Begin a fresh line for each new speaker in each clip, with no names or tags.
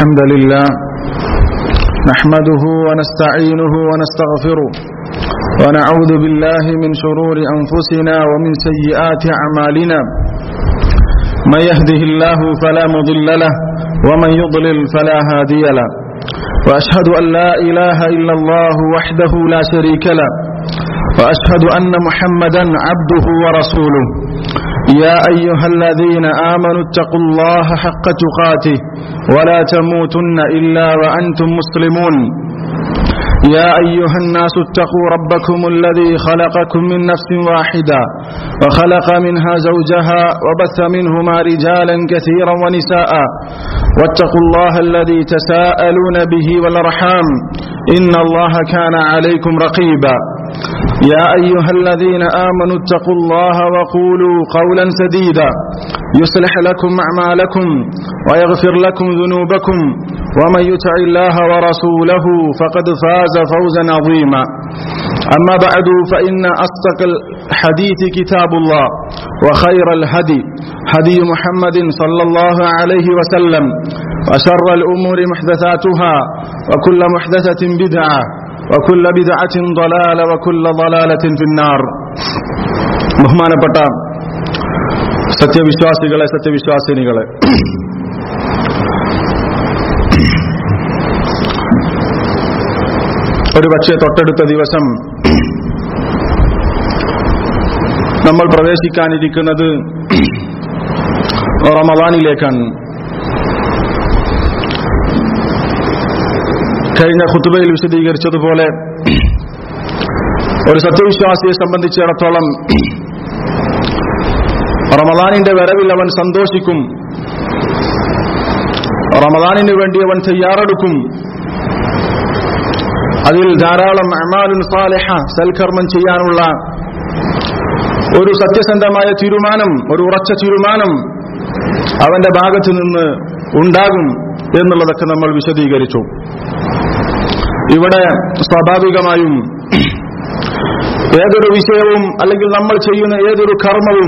الحمد لله نحمده ونستعينه ونستغفره ونعوذ بالله من شرور أنفسنا ومن سيئات أعمالنا من يهده الله فلا مضل له ومن يضلل فلا هادي له وأشهد أن لا إله إلا الله وحده لا شريك له وأشهد أن محمدا عبده ورسوله يا أيها الذين آمنوا اتقوا الله حق تقاته ولا تموتن إلا وأنتم مسلمون يا أيها الناس اتقوا ربكم الذي خلقكم من نفس واحدة وخلق منها زوجها وبث منهما رجالا كثيرا ونساء واتقوا الله الذي تساءلون به والأرحام إن الله كان عليكم رقيبا يا أيها الذين آمنوا اتقوا الله وقولوا قولا سديدا يصلح لكم أعمالكم ويغفر لكم ذنوبكم ومن يطع الله ورسوله فقد فاز فوزا عظيما أما بعد فإن أصدق الحديث كتاب الله وخير الهدي هدي محمد صلى الله عليه وسلم وشر الأمور محدثاتها وكل محدثة بدعة وكل بدعة ضلالة وكل ضلالة في النار. ബഹുമാനപ്പെട്ട സത്യവിശ്വാസികളെ സത്യവിശ്വാസിനികളെ, ഒരു പക്ഷേ തൊട്ടടുത്ത ദിവസം നമ്മൾ പ്രവേശിക്കാനിരിക്കുന്നത് റമദാനിലേക്കാണ്. കഴിഞ്ഞ ഖുതുബയിൽ വിശദീകരിച്ചതുപോലെ ഒരു സത്യവിശ്വാസിയെ സംബന്ധിച്ചിടത്തോളം റമദാനിന്റെ വരവിൽ അവൻ സന്തോഷിക്കും, റമദാനിന് വേണ്ടി അവൻ തയ്യാറെടുക്കും, അതിൽ ധാരാളം അമാലുൻ സാലിഹ സൽക്കർമ്മം ചെയ്യാനുള്ള ഒരു സത്യസന്ധമായ തീരുമാനം, ഒരു ഉറച്ച തീരുമാനം അവന്റെ ഭാഗത്ത് നിന്ന് ഉണ്ടാകും എന്നുള്ളതൊക്കെ നമ്മൾ വിശദീകരിച്ചു. ഇവിടെ സ്വാഭാവികമായും ഏതൊരു വിഷയവും അല്ലെങ്കിൽ നമ്മൾ ചെയ്യുന്ന ഏതൊരു കർമ്മവും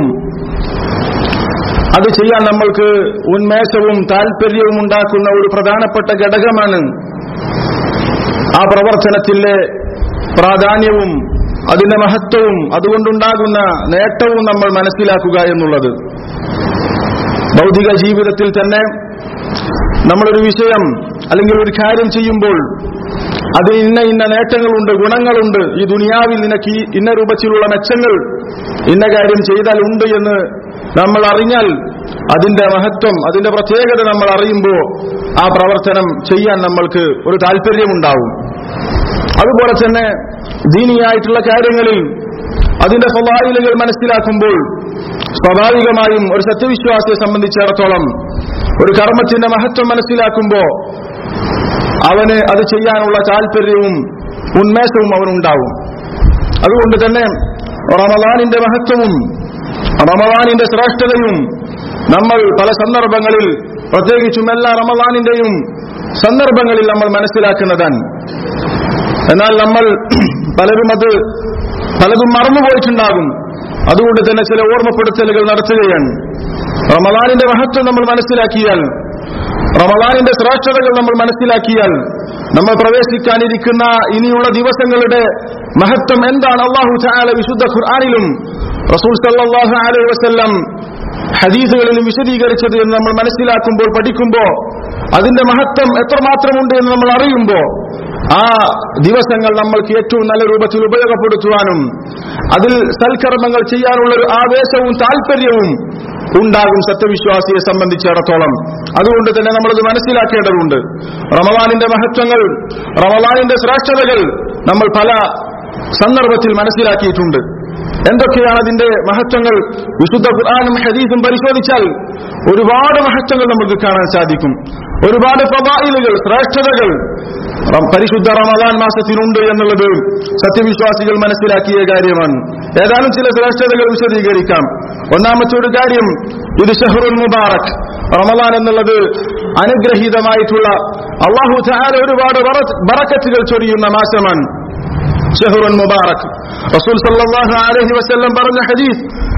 അത് ചെയ്യാൻ നമ്മൾക്ക് ഉന്മേഷവും താല്പര്യവും ഉണ്ടാക്കുന്ന ഒരു പ്രധാനപ്പെട്ട ഘടകമാണ് ആ പ്രവർത്തനത്തിലെ പ്രാധാന്യവും അതിന്റെ മഹത്വവും അതുകൊണ്ടുണ്ടാകുന്ന നേട്ടവും നമ്മൾ മനസ്സിലാക്കുക എന്നുള്ളത്. ഭൗതിക ജീവിതത്തിൽ തന്നെ നമ്മളൊരു വിഷയം അല്ലെങ്കിൽ ഒരു കാര്യം ചെയ്യുമ്പോൾ അതിന് ഇന്ന നേട്ടങ്ങളുണ്ട്, ഗുണങ്ങളുണ്ട്, ഈ ദുനിയാവിൽ നിനക്ക് ഇന്ന രൂപത്തിലുള്ള മെച്ചങ്ങൾ ഇന്ന കാര്യം ചെയ്താൽ ഉണ്ട് എന്ന് നമ്മൾ അറിഞ്ഞാൽ അതിന്റെ മഹത്വം, അതിന്റെ പ്രത്യേകത നമ്മൾ അറിയുമ്പോൾ ആ പ്രവർത്തനം ചെയ്യാൻ നമ്മൾക്ക് ഒരു താല്പര്യമുണ്ടാവും. അതുപോലെ തന്നെ ദീനിയായിട്ടുള്ള കാര്യങ്ങളിൽ അതിന്റെ ഫളായിലുകൾ മനസ്സിലാക്കുമ്പോൾ സ്വാഭാവികമായും ഒരു സത്യവിശ്വാസിയെ സംബന്ധിച്ചിടത്തോളം ഒരു കർമ്മത്തിന്റെ മഹത്വം മനസ്സിലാക്കുമ്പോൾ അവന് അത് ചെയ്യാനുള്ള താല്പര്യവും ഉന്മേഷവും അവനുണ്ടാവും. അതുകൊണ്ട് തന്നെ റമദാനിന്റെ മഹത്വവും റമദാനിന്റെ ശ്രേഷ്ഠതയും നമ്മൾ പല സന്ദർഭങ്ങളിൽ, പ്രത്യേകിച്ചും എല്ലാ റമദാനിന്റെയും സന്ദർഭങ്ങളിൽ നമ്മൾ മനസ്സിലാക്കുന്നതാണ്. എന്നാൽ നമ്മൾ പലതും മറന്നുപോയിട്ടുണ്ടാകും. അതുകൊണ്ട് തന്നെ ചില ഓർമ്മപ്പെടുത്തലുകൾ നടത്തുകയാണ്. റമദാനിന്റെ മഹത്വം നമ്മൾ മനസ്സിലാക്കിയാൽ, റമദാനിന്റെ ശ്രേഷ്ഠതകൾ നമ്മൾ മനസ്സിലാക്കിയാൽ, നമ്മൾ പ്രവേശിക്കാനിരിക്കുന്ന ഇനിയുള്ള ദിവസങ്ങളുടെ മഹത്വം എന്താണ് അല്ലാഹു തആല വിശുദ്ധ ഖുർആനിലും റസൂൽ സല്ലല്ലാഹു അലൈഹി വസല്ലം ഹദീസുകളിലും വിശദീകരിച്ചത് എന്ന് നമ്മൾ മനസ്സിലാക്കുമ്പോൾ, പഠിക്കുമ്പോൾ, അതിന്റെ മഹത്വം എത്രമാത്രമുണ്ട് എന്ന് നമ്മൾ അറിയുമ്പോൾ ആ ദിവസങ്ങൾ നമ്മൾക്ക് ഏറ്റവും നല്ല രൂപത്തിൽ ഉപയോഗപ്പെടുത്തുവാനും അതിൽ സൽക്കർമ്മങ്ങൾ ചെയ്യാനുള്ള ഒരു ആവേശവും താല്പര്യവും ഉണ്ടാകും സത്യവിശ്വാസിയെ സംബന്ധിച്ചിടത്തോളം. അതുകൊണ്ട് തന്നെ നമ്മളത് മനസ്സിലാക്കേണ്ടതുണ്ട്. റമദാനിന്റെ മഹത്വങ്ങൾ, റമദാനിന്റെ ശ്രേഷ്ഠതകൾ നമ്മൾ പല സന്ദർഭത്തിൽ മനസ്സിലാക്കിയിട്ടുണ്ട്. എന്തൊക്കെയാണ് അതിന്റെ മഹത്വങ്ങൾ? വിശുദ്ധ ഖുർആനും ഹദീസും പരിശോധിച്ചാൽ ഒരുപാട് മഹത്വങ്ങൾ നമുക്ക് കാണാൻ സാധിക്കും. ഒരുപാട് ഫളായിലുകൾ, ശ്രേഷ്ഠതകൾ പരിശുദ്ധ റമദാൻ മാസത്തിനുണ്ട് എന്നുള്ളത് സത്യവിശ്വാസികൾ മനസ്സിലാക്കിയ കാര്യമാണ്. ഏതാനും ചില ശ്രേഷ്ഠതകൾ വിശദീകരിക്കാം. ഒന്നാമത്തെ ഒരു കാര്യം, ഇത് ശഹ്റുൽ മുബാറക്, റമദാൻ എന്നുള്ളത് അനുഗ്രഹീതമായിട്ടുള്ള അല്ലാഹു തആല ഒരുപാട് ബറക്കത്തുകൾ ചൊരിയുന്ന മാസമാണ്. ഷഹ്റുൻ മുബാറക്. റസൂൽ സല്ലല്ലാഹു അലൈഹി വസല്ലം പറഞ്ഞ ഹദീസ്,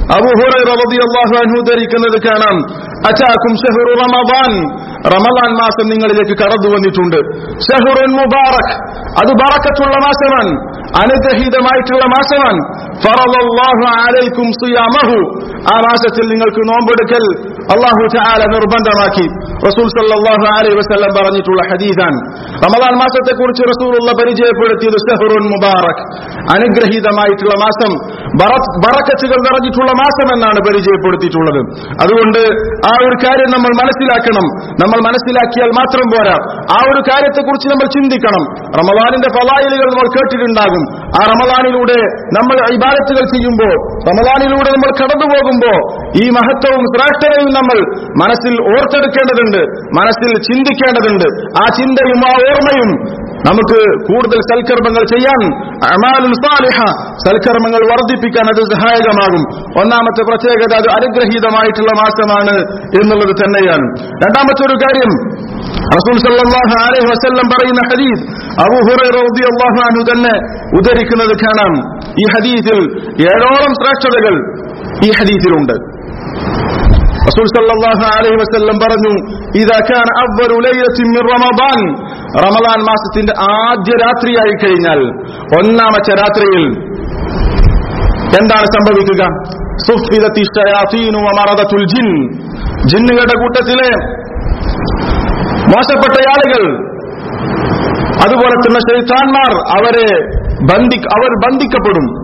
അബൂ ഹുറൈറ റളിയല്ലാഹു അൻഹു ധരിക്കുന്നത് കാണാം, അതാകും ശഹ്റു റമദാൻ, റമദാൻ മാസം നിങ്ങളിലേക്ക് കടന്നു വന്നിട്ടുണ്ട്. ശഹ്റുൻ മുബാറക്, അത് ബറക്കത്തുള്ള മാസമാണ്, അനുഗ്രഹീതമായിട്ടുള്ള മാസമാണ്. ഫറളല്ലാഹു അലൈക്കും സിയാമഹു, ആ മാസത്തിൽ നിങ്ങൾക്ക് നോമ്പെടുക്കൽ അല്ലാഹു തആല നിർബന്ധമാക്കി. റസൂൽ സല്ലല്ലാഹു അലൈഹി വസല്ലം പറഞ്ഞിട്ടുള്ള ഹദീസാണ്. റമദാൻ മാസത്തെക്കുറിച്ച് റസൂലുള്ള പരിചയപ്പെടുത്തിയത് ശഹ്റുൻ മുബാറക്, അനുഗ്രഹീതമായിട്ടുള്ള മാസം, ബറക്കത്തുകൾ നിറഞ്ഞിട്ടുള്ള മാസം എന്നാണ് പരിചയപ്പെടുത്തിയിട്ടുള്ളത്. അതുകൊണ്ട് ആ ഒരു കാര്യം നമ്മൾ മനസ്സിലാക്കണം. നമ്മൾ മനസ്സിലാക്കിയാൽ മാത്രം പോരാ, ആ ഒരു കാര്യത്തെക്കുറിച്ച് നമ്മൾ ചിന്തിക്കണം. റമദാനിന്റെ ഫളായിലുകൾ നമ്മൾ കേട്ടിട്ടുണ്ടാകും. ആ റമദാനിലൂടെ നമ്മൾ ഇബാദത്തുകൾ ചെയ്യുമ്പോൾ, റമദാനിലൂടെ നമ്മൾ കടന്നു പോകുമ്പോൾ ഈ മഹത്വവും ശ്രേഷ്ഠതയും നമ്മൾ മനസ്സിൽ ഓർത്തെടുക്കേണ്ടതുണ്ട്, മനസ്സിൽ ചിന്തിക്കേണ്ടതുണ്ട്. ആ ചിന്തയും ആ ഓർമ്മയും നമുക്ക് കൂടുതൽ സൽക്കർമ്മങ്ങൾ ചെയ്യാൻ, അഅമാലുൻ സാലിഹ, സൽക്കർമ്മങ്ങൾ വർദ്ധിപ്പിക്കാൻ അത് സഹായകമാകും. ഒന്നാമത്തെ പ്രത്യേകത അത് അനുഗ്രഹീതമായിട്ടുള്ള മാസമാണ് എന്നുള്ളത് തന്നെയാണ്. രണ്ടാമത്തെ ഒരു കാര്യം, റസൂൽ സല്ലല്ലാഹു അലൈഹി വസല്ലം പറയുന്ന ഹദീസ് അബൂ ഹുറൈറ റളിയല്ലാഹു അൻഹു തന്നെ ഉദ്ധരിക്കുന്നത് കാണാം. ഈ ഹദീസിൽ 7ഓളം ശ്രേഷ്ഠതകൾ ഈ ഹദീസിലുണ്ട്. റസൂൽ സല്ലല്ലാഹു അലൈഹി വസല്ലം പറഞ്ഞു, ഇദാ കാന അവ്വലു ലൈലത്തിൻ മിൻ റമദാൻ, റമദാൻ മാസത്തിന്റെ ആദ്യ രാത്രിയായി കഴിഞ്ഞാൽ, ഒന്നാമത്തെ രാത്രിയിൽ എന്താണ് സംഭവിക്കുക? സുഫിദത്തി ശയാതീനു വമറദത്തുൽ ജിൻ, ജിന്നുകളുടെ കൂട്ടത്തിലെ മോശപ്പെട്ട ആളുകൾ, അതുപോലെ തന്നെ ശൈത്താന്മാർ അവർ ബന്ധിക്കപ്പെടും,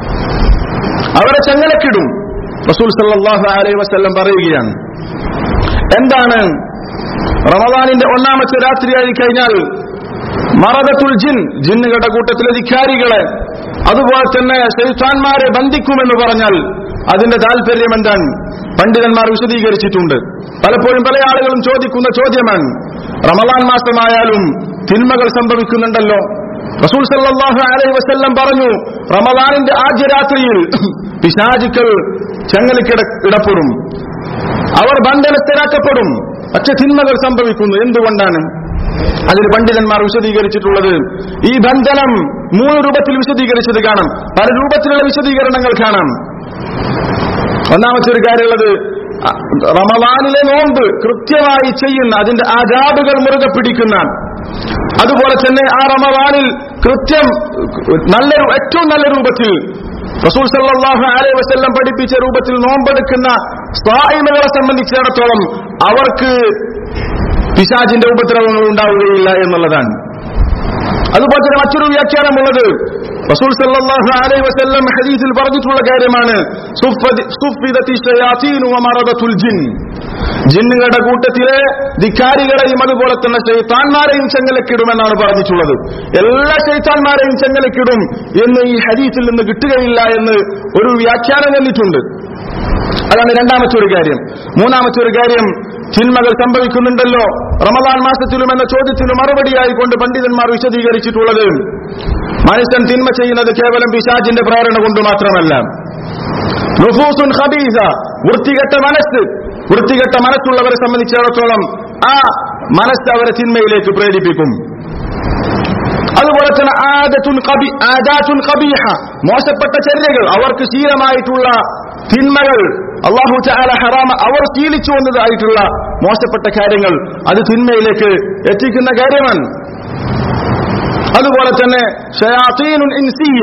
അവരെ ചങ്ങലക്കിടും. റസൂൽ സല്ലല്ലാഹു അലൈഹി വസല്ലം പറയുകയാണ്, എന്താണ് റമദാനിന്റെ ഒന്നാമത്തെ രാത്രിയായി കഴിഞ്ഞാൽ മറദത്തുൽ ജിൻ, ജിന്നുകളുടെ കൂട്ടത്തിലെ ധിക്കാരികളെ, അതുപോലെ തന്നെ ശൈത്താന്മാരെ ബന്ധിക്കുമെന്ന് പറഞ്ഞാൽ അതിന്റെ താല്പര്യം എന്താണ്? പണ്ഡിതന്മാർ വിശദീകരിച്ചിട്ടുണ്ട്. പലപ്പോഴും പല ആളുകളും ചോദിക്കുന്ന ചോദ്യമാണ്, റമദാൻ മാസമായാലും തിന്മകൾ സംഭവിക്കുന്നുണ്ടല്ലോ. റസൂൽ സല്ലല്ലാഹു അലൈഹി വസല്ലം പറഞ്ഞു, റമദാനിന്റെ ആദ്യ രാത്രിയിൽ പിശാചുക്കൾ ചങ്ങലക്കിടപ്പെടും, അവർ ബന്ധനസ്ഥരാക്കപ്പെടും, പക്ഷെ തിന്മകൾ സംഭവിക്കുന്നു. എന്തുകൊണ്ടാണ്? അതിന് പണ്ഡിതന്മാർ വിശദീകരിച്ചിട്ടുള്ളത്, ഈ ബന്ധനം 3 രൂപത്തിൽ വിശദീകരിച്ചത് കാണാം, പല രൂപത്തിലുള്ള വിശദീകരണങ്ങൾ കാണാം. ഒന്നാമത്തെ ഒരു കാര്യമുള്ളത്, റമദാനിലെ നോമ്പ് കൃത്യമായി ചെയ്യുന്ന, അതിന്റെ ആദാബുകൾ മുറുകെ പിടിക്കുന്ന, അതുപോലെ തന്നെ ആ റമദാനിൽ ഏറ്റവും നല്ല രൂപത്തിൽ റസൂൽ സല്ലല്ലാഹു അലൈഹി വസല്ലം പഠിപ്പിച്ച രൂപത്തിൽ നോമ്പെടുക്കുന്ന സ്വായിമകളെ സംബന്ധിച്ചിടത്തോളം അവർക്ക് പിശാചിന്റെ ഉപദ്രവങ്ങൾ ഉണ്ടാവുകയില്ല എന്നുള്ളതാണ്. അതുപോലെ തന്നെ മറ്റൊരു വ്യാഖ്യാനമുള്ളത്, റസൂൽ സല്ലല്ലാഹു അലൈഹി വസല്ലം ഹദീസിൽ പറഞ്ഞിട്ടുള്ള കാര്യമാണ്, സുഫിദത്തി ശയാതീനു വമറദത്തുൽ ജിൻ, ജിന്നുകളുടെ കൂട്ടത്തിലെ ധിക്കാരികളെയും അതുപോലെ തന്നെ ശൈത്താന്മാരെയും ചങ്ങലക്കിടുമെന്നാണ് പറഞ്ഞിട്ടുള്ളത്. എല്ലാ ശൈത്താന്മാരെയും ചങ്ങലക്കിടും എന്ന് ഈ ഹദീസിൽ നിന്ന് കിട്ടുകയില്ല എന്ന് ഒരു വ്യാഖ്യാനം വന്നിട്ടുണ്ട്. അതാണ് രണ്ടാമത്തെ ഒരു കാര്യം. മൂന്നാമത്തെ ഒരു കാര്യം, തിന്മകൾ സംഭവിക്കുന്നുണ്ടല്ലോ റമദാൻ മാസത്തിലും എന്ന ചോദ്യത്തിന് മറുപടിയായി കൊണ്ട് പണ്ഡിതന്മാർ വിശദീകരിച്ചിട്ടുള്ളത്, മനുഷ്യൻ തിന്മ ചെയ്യുന്നത് കേവലം പിശാചിന്റെ പ്രേരണ കൊണ്ട് മാത്രമല്ല. നുഫൂസുൻ ഖബീസ, വൃത്തികെട്ട മനസ്സുള്ളവരെ സംബന്ധിച്ചിടത്തോളം ആ മനസ്സ് അവരെ തിന്മയിലേക്ക് പ്രേരിപ്പിക്കും. അതുപോലെ തന്നെ ആദാത്തുൻ ഖബീഹ, മോശപ്പെട്ട ചര്യകൾ, അവർക്ക് ശീലമായിട്ടുള്ള തിന്മകൾ, അല്ലാഹു തആല ഹറാമ, അവർ ശീലിച്ചു വന്നതായിട്ടുള്ള മോശപ്പെട്ട കാര്യങ്ങൾ, അത് തിന്മയിലേക്ക് എത്തിക്കുന്ന കാര്യമാണ്. അതുപോലെ തന്നെ ശയാതീനുൽ ഇൻസിയ്യ,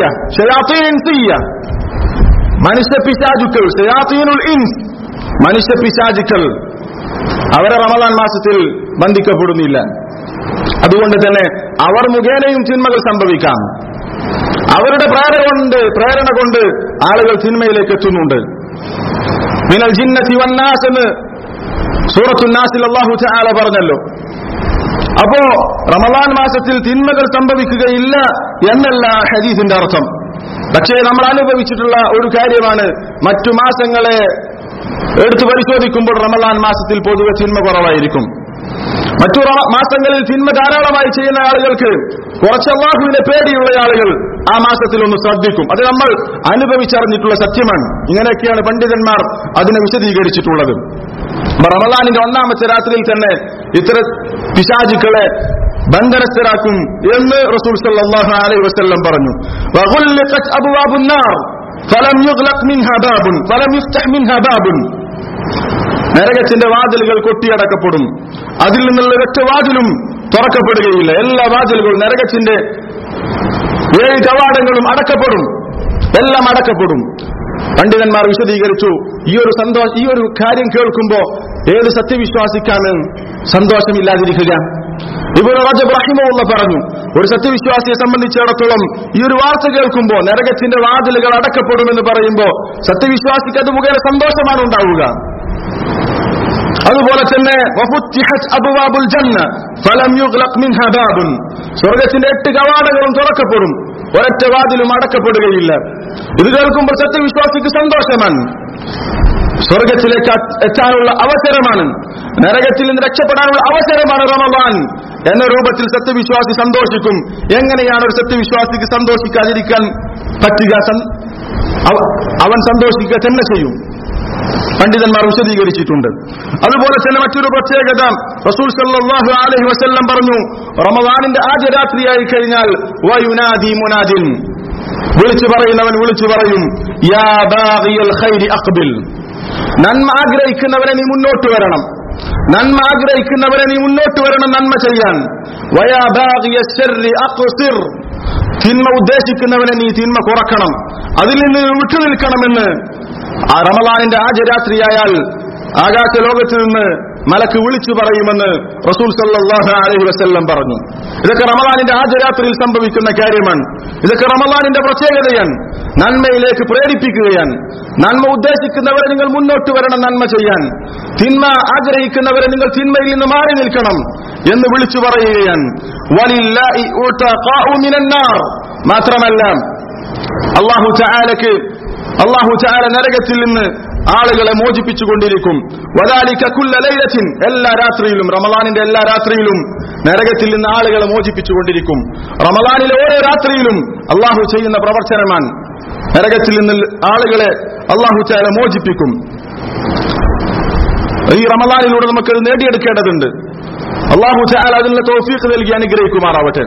മനുഷ്യ പിശാചുക്കൾ, ശയാതീനുൽ ഇൻസ്, മനുഷ്യ പിശാചുക്കൾ, അവരെ റമദാൻ മാസത്തിൽ ബന്ധിക്കപ്പെടുന്നില്ല. അതുകൊണ്ട് തന്നെ അവർ മുഖേനയും തിന്മകൾ സംഭവിക്കാം. അവരുടെ പ്രേരണ കൊണ്ട് ആളുകൾ തിന്മയിലേക്ക് എത്തുന്നുണ്ട്. മിനൽ ജിന്നതി വന്നാസ് എന്ന് സൂറത്തുൻ നാസിൽ അല്ലാഹു തആല പറഞ്ഞല്ലോ. അപ്പോ റമദാൻ മാസത്തിൽ തിന്മകൾ സംഭവിക്കുകയില്ല എന്നല്ല ഹദീസിന്റെ അർത്ഥം. പക്ഷേ നമ്മൾ അനുഭവിച്ചിട്ടുള്ള ഒരു കാര്യമാണ്, മറ്റു മാസങ്ങളെ എടുത്തു പരിശോധിക്കുമ്പോൾ റമദാൻ മാസത്തിൽ പൊതുവെ തിന്മ കുറവായിരിക്കും. മറ്റു മാസങ്ങളിൽ തിന്മ ധാരാളമായി ചെയ്യുന്ന ആളുകൾക്ക്, കുറച്ച് അല്ലാഹുവിനെ പേടിയുള്ള ആളുകൾ ആ മാസത്തിൽ ഒന്ന് ശ്രദ്ധിക്കും. അത് നമ്മൾ അനുഭവിച്ചറിഞ്ഞിട്ടുള്ള സത്യമാണ്. ഇങ്ങനെയൊക്കെയാണ് പണ്ഡിതന്മാർ അതിനെ വിശദീകരിച്ചിട്ടുള്ളത്. റമദാനിന്റെ ഒന്നാമത്തെ രാത്രിയിൽ തന്നെ ഇത്തര പിശാചുക്കളെ ബന്ധനസ്ഥരാക്കും എന്ന് റസൂൽ സല്ലല്ലാഹു അലൈഹി വസല്ലം പറഞ്ഞു. വഗുല്ലിഖത് അബ്വാബുൻ നാർ, ഫലം യുഗ്ലഖ് മിൻഹാ ബാബുൻ ഫലം യുഫ്തഹ് മിൻഹാ ബാബുൻ. നരകത്തിന്റെ വാതിലുകൾ കൊട്ടിയടക്കപ്പെടും, അതിൽ നിന്നുള്ള ഒറ്റ വാതിലും തുറക്കപ്പെടുകയില്ല. എല്ലാ വാതിലുകളും, നരകത്തിന്റെ 7 കവാടങ്ങളും അടക്കപ്പെടും, എല്ലാം അടക്കപ്പെടും. പണ്ഡിതന്മാർ വിശദീകരിച്ചു, ഈ ഒരു കാര്യം കേൾക്കുമ്പോ ഏത് സത്യവിശ്വാസിക്കാണ് സന്തോഷമില്ലാതിരിക്കുക? ഇബ്നു റജബ് റഹിമഹുല്ലാഹ് പറഞ്ഞു, ഒരു സത്യവിശ്വാസിയെ സംബന്ധിച്ചിടത്തോളം ഈ ഒരു വാർത്ത കേൾക്കുമ്പോ നരകത്തിന്റെ വാതിലുകൾ അടക്കപ്പെടുമെന്ന് പറയുമ്പോ സത്യവിശ്വാസിക്ക് അത് മുഖേന സന്തോഷമാണ് ഉണ്ടാവുക. അതുപോലെ തന്നെ വഫുത്തിഹത് അബ്വാബുൽ ജന്ന ഫലം യുഗ്ലഖ് മിൻഹാ ബാബുൻ, സ്വർഗ്ഗത്തിന്റെ 8 കവാടങ്ങളും തുറക്കപ്പെടും, ഒരൊറ്റ വാതിലും അടക്കപ്പെടുകയില്ല. ഇത് കേൾക്കുമ്പോൾ സത്യവിശ്വാസിക്ക് സന്തോഷമാണ്, സ്വർഗ്ഗത്തിലേക്ക് എത്താനുള്ള അവസരമാണ്, നരകത്തിൽ നിന്ന് രക്ഷപ്പെടാനുള്ള അവസരമാണ് റമളാൻ എന്ന രൂപത്തിൽ സത്യവിശ്വാസി സന്തോഷിക്കും. എങ്ങനെയാണ് ഒരു സത്യവിശ്വാസിക്ക് സന്തോഷിക്കാതിരിക്കാൻ പറ്റുക? അവൻ സന്തോഷിക്കുക തന്നെ ചെയ്യും. പണ്ഡിതന്മാർ വിശദീകരിച്ചിട്ടുണ്ട്. അതുപോലെ തന്നെ മറ്റൊരു പ്രത്യേകത റസൂൽ സല്ലല്ലാഹു അലൈഹി വസല്ലം പറഞ്ഞു, റമളാനിന്റെ ആദ്യ രാത്രിയായി കഴിഞ്ഞാൽ വയുനാദി മുനാദിൻ, വിളിച്ചു പറയുന്നവൻ വിളിച്ചു പറയും, യാ ബാഗിയൽ ഖൈരി അഖ്ബിൽ, നന്മ ആഗ്രഹിക്കുന്നവരെ നീ മുന്നോട്ട് വരണം, നന്മ ആഗ്രഹിക്കുന്നവരെ നീ മുന്നോട്ട് വരണം നന്മ ചെയ്യാൻ. വയാ ബാഗിയൽ ശർരി അഖ്സിർ, തിന്മ ഉദ്ദേശിക്കുന്നവനെ നീ തിന്മ കുറക്കണം, അതിൽ നിന്ന് വിട്ടുനിൽക്കണമെന്ന് ആ റമളാനിന്റെ ആദ്യ രാത്രിയായാൽ ആകാശ ലോകത്ത് നിന്ന് മലക്ക് വിളിച്ചു പറയുമെന്ന് റസൂൽ സല്ലല്ലാഹു അലൈഹി വസല്ലം പറഞ്ഞു. ഇതൊക്കെ റമളാനിന്റെ ആദ്യ രാത്രിയിൽ സംഭവിക്കുന്ന കാര്യമാണ്. ഇതൊക്കെ റമളാനിന്റെ പ്രത്യേകതയാണ്. നന്മയിലേക്ക് പ്രേരിപ്പിക്കുകയാണ്. നന്മ ഉദ്ദേശിക്കുന്നവരെ നിങ്ങൾ മുന്നോട്ട് വരണം നന്മ ചെയ്യാൻ, തിന്മ ആഗ്രഹിക്കുന്നവരെ നിങ്ങൾ തിന്മയിൽ നിന്ന് മാറി നിൽക്കണം എന്ന് വിളിച്ചു പറയുകയാണ്. വലില്ലാഹി ഉതഖാഉ മിനൻ നാർ, മാത്രമല്ല അല്ലാഹു തആല നരകത്തിൽ നിന്ന് ആളുകളെ മോചിപ്പിച്ചുകൊണ്ടിരിക്കും. വദാലിക കുല്ല ലൈലത്തിൻ, എല്ലാ രാത്രിയിലും, റമളാനിന്റെ എല്ലാ രാത്രിയിലും നരകത്തിൽ നിന്ന് ആളുകളെ മോചിപ്പിച്ചുകൊണ്ടിരിക്കും. റമളാനിലെ ഓരോ രാത്രിയിലും അല്ലാഹു ചെയ്യുന്ന പ്രവർത്തനമാണ്. നരകത്തിൽ നിന്ന് ആളുകളെ അല്ലാഹു തആല മോചിപ്പിക്കും. ഈ റമളാനിലൂടെ നമുക്ക് നേടിയെടുക്കേണ്ടതുണ്ട്. അല്ലാഹു തആല അതിനുള്ള തൗഫീഖ് നൽകി അനുഗ്രഹിക്കുമാറാവട്ടെ.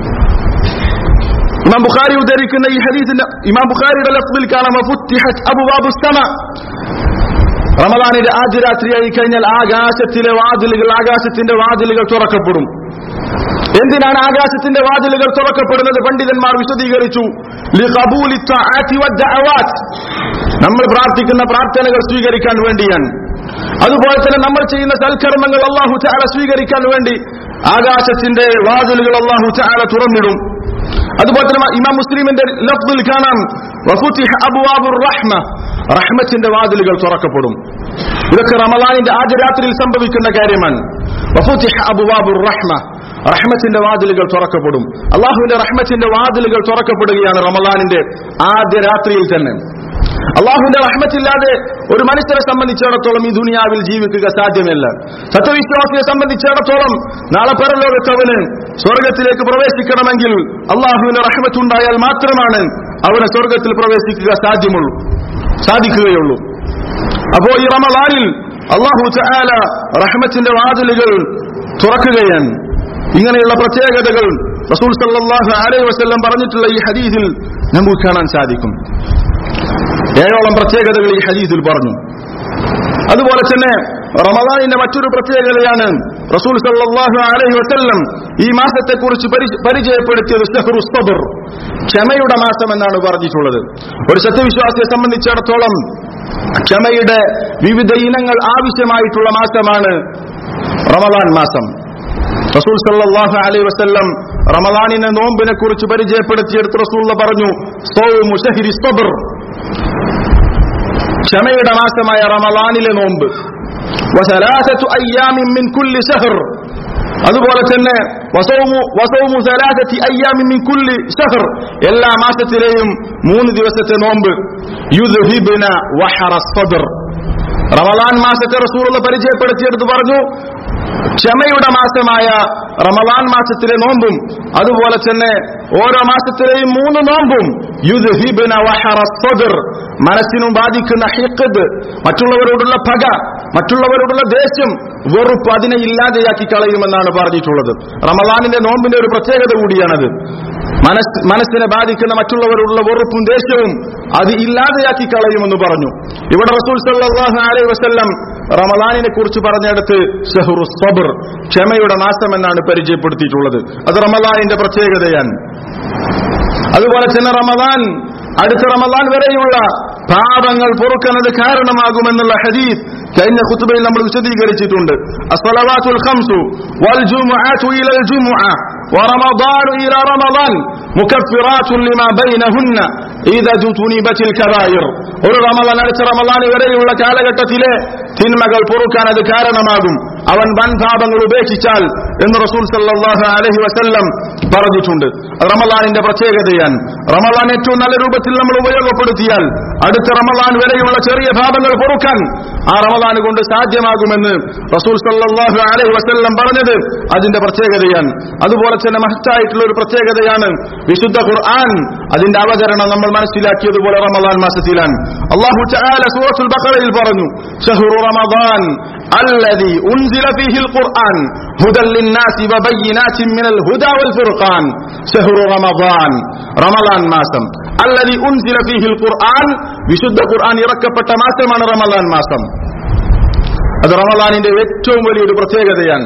ഇമാം ബുഖാരി ഉദ്ധരിക്കുന്ന ഈ ഹദീസിന്റെ ഇമാം ബുഖാരിയുടെ ലഫ്ദിൽ കാണാം, ഫുത്തിഹത് അബ്വാബുസ് സമാ, റമളാനിന്റെ ആദ്യ രാത്രിയായി കഴിഞ്ഞാൽ ആകാശത്തിന്റെ വാതിലുകൾ തുറക്കപ്പെടും. എന്തിനാണ് ആകാശത്തിന്റെ വാതിലുകൾ തുറക്കപ്പെടുന്നത്? പണ്ഡിതന്മാർ വിശദീകരിച്ചു, ലിഖബൂലി തആത്തി വദ്ദഅവാത്, നമ്മൾ പ്രാർത്ഥിക്കുന്ന പ്രാർത്ഥനകൾ സ്വീകരിക്കാൻ വേണ്ടിയാണ്. അതുപോലെ തന്നെ നമ്മൾ ചെയ്യുന്ന സൽക്കർമ്മങ്ങൾ അല്ലാഹു തആല സ്വീകരിക്കാൻ വേണ്ടി ആകാശത്തിന്റെ വാതിലുകൾ അല്ലാഹു തആല തുറന്നിടും. അതുപോലെ തന്നെ ഇമാം മുസ്ലിമിന്റെ ലഫ്ദിൽ കാണാം, വഫുതിഹ അബ്വാബുർ റഹ്മ, റഹ്മത്തിന്റെ വാതിലുകൾ തുറക്കപ്പെടും. ഇതൊക്കെ റമളാനിന്റെ ആദ്യ രാത്രിയിൽ സംഭവിക്കുന്ന കാര്യമാണ്. വഫുതിഹ അബ്വാബുർ റഹ്മ, റഹ്മത്തിന്റെ വാതിലുകൾ തുറക്കപ്പെടും. അല്ലാഹുവിന്റെ റഹ്മത്തിന്റെ വാതിലുകൾ തുറക്കപ്പെടുകയാണ് റമളാനിന്റെ ആദ്യ രാത്രിയിൽ തന്നെ. അല്ലാഹുവിന്റെ റഹ്മത്തില്ലാതെ ഒരു മനുഷ്യരെ സംബന്ധിച്ചിടത്തോളം ഈ ദുനിയാവിൽ ജീവിക്കുക സാധ്യമല്ല. സത്യവിശ്വാസിയെ സംബന്ധിച്ചിടത്തോളം നാളെ പരലോകത്ത് അവന് സ്വർഗത്തിലേക്ക് പ്രവേശിക്കണമെങ്കിൽ അല്ലാഹുവിന്റെ റഹ്മത്തുണ്ടായാൽ മാത്രമാണ് അവന് സ്വർഗത്തിൽ പ്രവേശിക്കുക സാധിക്കുകയുള്ളൂ. അപ്പോ ഈ റമളാനിൽ അല്ലാഹു തആല റഹ്മത്തിന്റെ വാതിലുകൾ തുറക്കുകയാണ്. ഇങ്ങനെയുള്ള പ്രത്യേകതകൾ റസൂൽ സല്ലല്ലാഹു അലൈഹി വസല്ലം പറഞ്ഞിട്ടുള്ള ഈ ഹദീസിൽ നമുക്ക് കാണാൻ സാധിക്കും. 7 പ്രത്യേകതകൾ ഈ ഹദീസിൽ പറഞ്ഞു. അതുപോലെ തന്നെ റമളാനിന്റെ മറ്റൊരു പ്രത്യേകതയാണ് റസൂൽ സല്ലല്ലാഹു അലൈഹി വസല്ലം ഈ മാസത്തെക്കുറിച്ച് പരിചയപ്പെടുത്തിയത് ശഹ്റുസ് സബ്ർ, ക്ഷമയുടെ മാസം എന്നാണ് പറഞ്ഞിട്ടുള്ളത്. ഒരു സത്യവിശ്വാസിയെ സംബന്ധിച്ചിടത്തോളം ക്ഷമയുടെ വിവിധ ഇനങ്ങൾ ആവശ്യമായിട്ടുള്ള മാസമാണ് റമളാൻ മാസം. റസൂൽ സല്ലല്ലാഹു അലൈഹി വസല്ലം റമളാനിനെ നോമ്പിനെ കുറിച്ച് പരിചയപ്പെടുത്തിയെടുത്ത് റസൂൽ പറഞ്ഞു, സൗമു ശഹ്രി സബ്ർ, ക്ഷമയുടെ മാസമായ റമളാനിലെ നോമ്പ്. വസലാസതു അയ്യാമിൻ മിൻ കുല്ലി ശഹ്ർ, അതുപോലെ തന്നെ വസൗമു സലാസതി അയ്യാമിൻ മിൻ കുല്ലി ശഹ്ർ, എല്ലാ മാസത്തിലെയും 3 ദിവസത്തെ നോമ്പ്. യുദ്ഹിബന വഹറസ് സദ്ർ, റമളാൻ മാസത്തെ റസൂലുള്ളാഹി പരിചയപ്പെടുത്തിയെടുത്ത് പറഞ്ഞു, ക്ഷമയുടെ മാസമായ റമളാൻ മാസത്തിലെ നോമ്പും അതുപോലെ തന്നെ ഓരോ മാസത്തിലെയും 3 നോമ്പും യുദ്ഹിബന വഹറസ് സദ്ർ, മനസ്സിനും ബാധിക്കുന്ന ഹിഖദ്, മറ്റുള്ളവരോടുള്ള പക, മറ്റുള്ളവരോടുള്ള ദേഷ്യം, വെറുപ്പ്, അതിനെ ഇല്ലാതെയാക്കി കളയുമെന്നാണ് പറഞ്ഞിട്ടുള്ളത്. റമളാനിന്റെ നോമ്പിന്റെ ഒരു പ്രത്യേകത കൂടിയാണത്. മനസ്സിനെ ബാധിക്കുന്ന മറ്റുള്ളവരുള്ള വെറുപ്പും ദേഷ്യവും അത് ഇല്ലാതെയാക്കി കളയുമെന്ന് പറഞ്ഞു. ഇവിടെ റസൂൽ സല്ലല്ലാഹു അലൈഹി വസല്ലം റമളാനിനെ കുറിച്ച് പറഞ്ഞെടുത്ത് ശഹ്റു സബ്ർ, ക്ഷമയുടെ മാസം എന്നാണ് പരിചയപ്പെടുത്തിയിട്ടുള്ളത്. അത് റമളാനിന്റെ പ്രത്യേകതയാണ്. അതുപോലെ തന്നെ റമളാൻ അടുത്ത റമളാൻ വരെയുള്ള പാപങ്ങൾ പൊറുക്കുന്നത് കാരണമാകുമെന്നുള്ള ഹദീസ് കഴിഞ്ഞ ഖുതുബയിൽ നമ്മൾ വിശദീകരിച്ചിട്ടുണ്ട്. അസ്സലവാത്തുൽ ഖംസു വൽ ജുമുഅതു ഇലൽ ജുമുഅ വറമളാനു ഇലാ റമളാൻ മുകഫിറാത്തുൻ ലിമാ ബൈനഹുന്ന ഇദാ ജുതുനിബത്തിൽ കബായിർ. ഒരു റമളാൻ അടുത്ത റമളാൻ വരെയുള്ള കാലഘട്ടത്തിലെ തിന്മകൾ പൊറുക്കാൻ അത് കാരണമാകും, അവൻ വൻപാപങ്ങൾ ഉപേക്ഷിച്ചാൽ എന്ന് റസൂൽ സല്ലല്ലാഹു അലൈഹി വസല്ലം പറഞ്ഞിട്ടുണ്ട്. റമളാനിന്റെ പ്രത്യേകതയാണ്. റമളാൻ ഏറ്റവും നല്ല രൂപത്തിൽ നമ്മൾ ഉപയോഗപ്പെടുത്തിയാൽ അടുത്ത റമളാൻ വരെയുള്ള ചെറിയ പാപങ്ങൾ പൊറുക്കാൻ ആ റമളാൻ കൊണ്ട് സാധ്യമാകുമെന്ന് റസൂൽ സല്ലല്ലാഹു അലൈഹി വസല്ലം പറഞ്ഞത് അതിന്റെ പ്രത്യേകതയാണ്. അതുപോലെ തന്നെ മഹത്തായിട്ടുള്ള ഒരു പ്രത്യേകതയാണ് വിശുദ്ധ ഖുർആൻ. അതിന്റെ അവതരണം നമ്മൾ മനസ്സിലാക്കിയതുപോലെ റമളാൻ മാസത്തിലാണ്. അല്ലാഹു തആല സൂറത്തുൽ ബഖറയിൽ പറഞ്ഞു, ശഹ്റു റമളാൻ الذي أنزل فيه القرآن هدى للناس وبينات من الهدى والفرقان. شهر رمضان മാസം الذي أنزل فيه القرآن, വിശുദ്ധ ഖുർആൻ ഇറക്കപ്പെട്ട മാസമാണ് റമളാൻ മാസം. അത് റമളാനിന്റെ ഏറ്റവും വലിയൊരു പ്രത്യേകതയാണ്.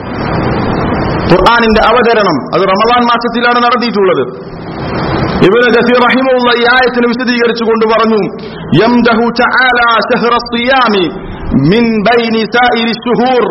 ഖുർആനിന്റെ അവതരണം അത് റമളാൻ മാസത്തിലാണ് നടന്നിട്ടുള്ളത്. ഇബ്നു കസീർ റഹിമഹുല്ലാഹ് ഈ ആയത്തിനെ വിശദീകരിച്ചുകൊണ്ട് പറഞ്ഞു, യംദഹു തആല ശഹ്റ സിയാമി മിൻ ബൈനി സായിരി ശുഹൂർ.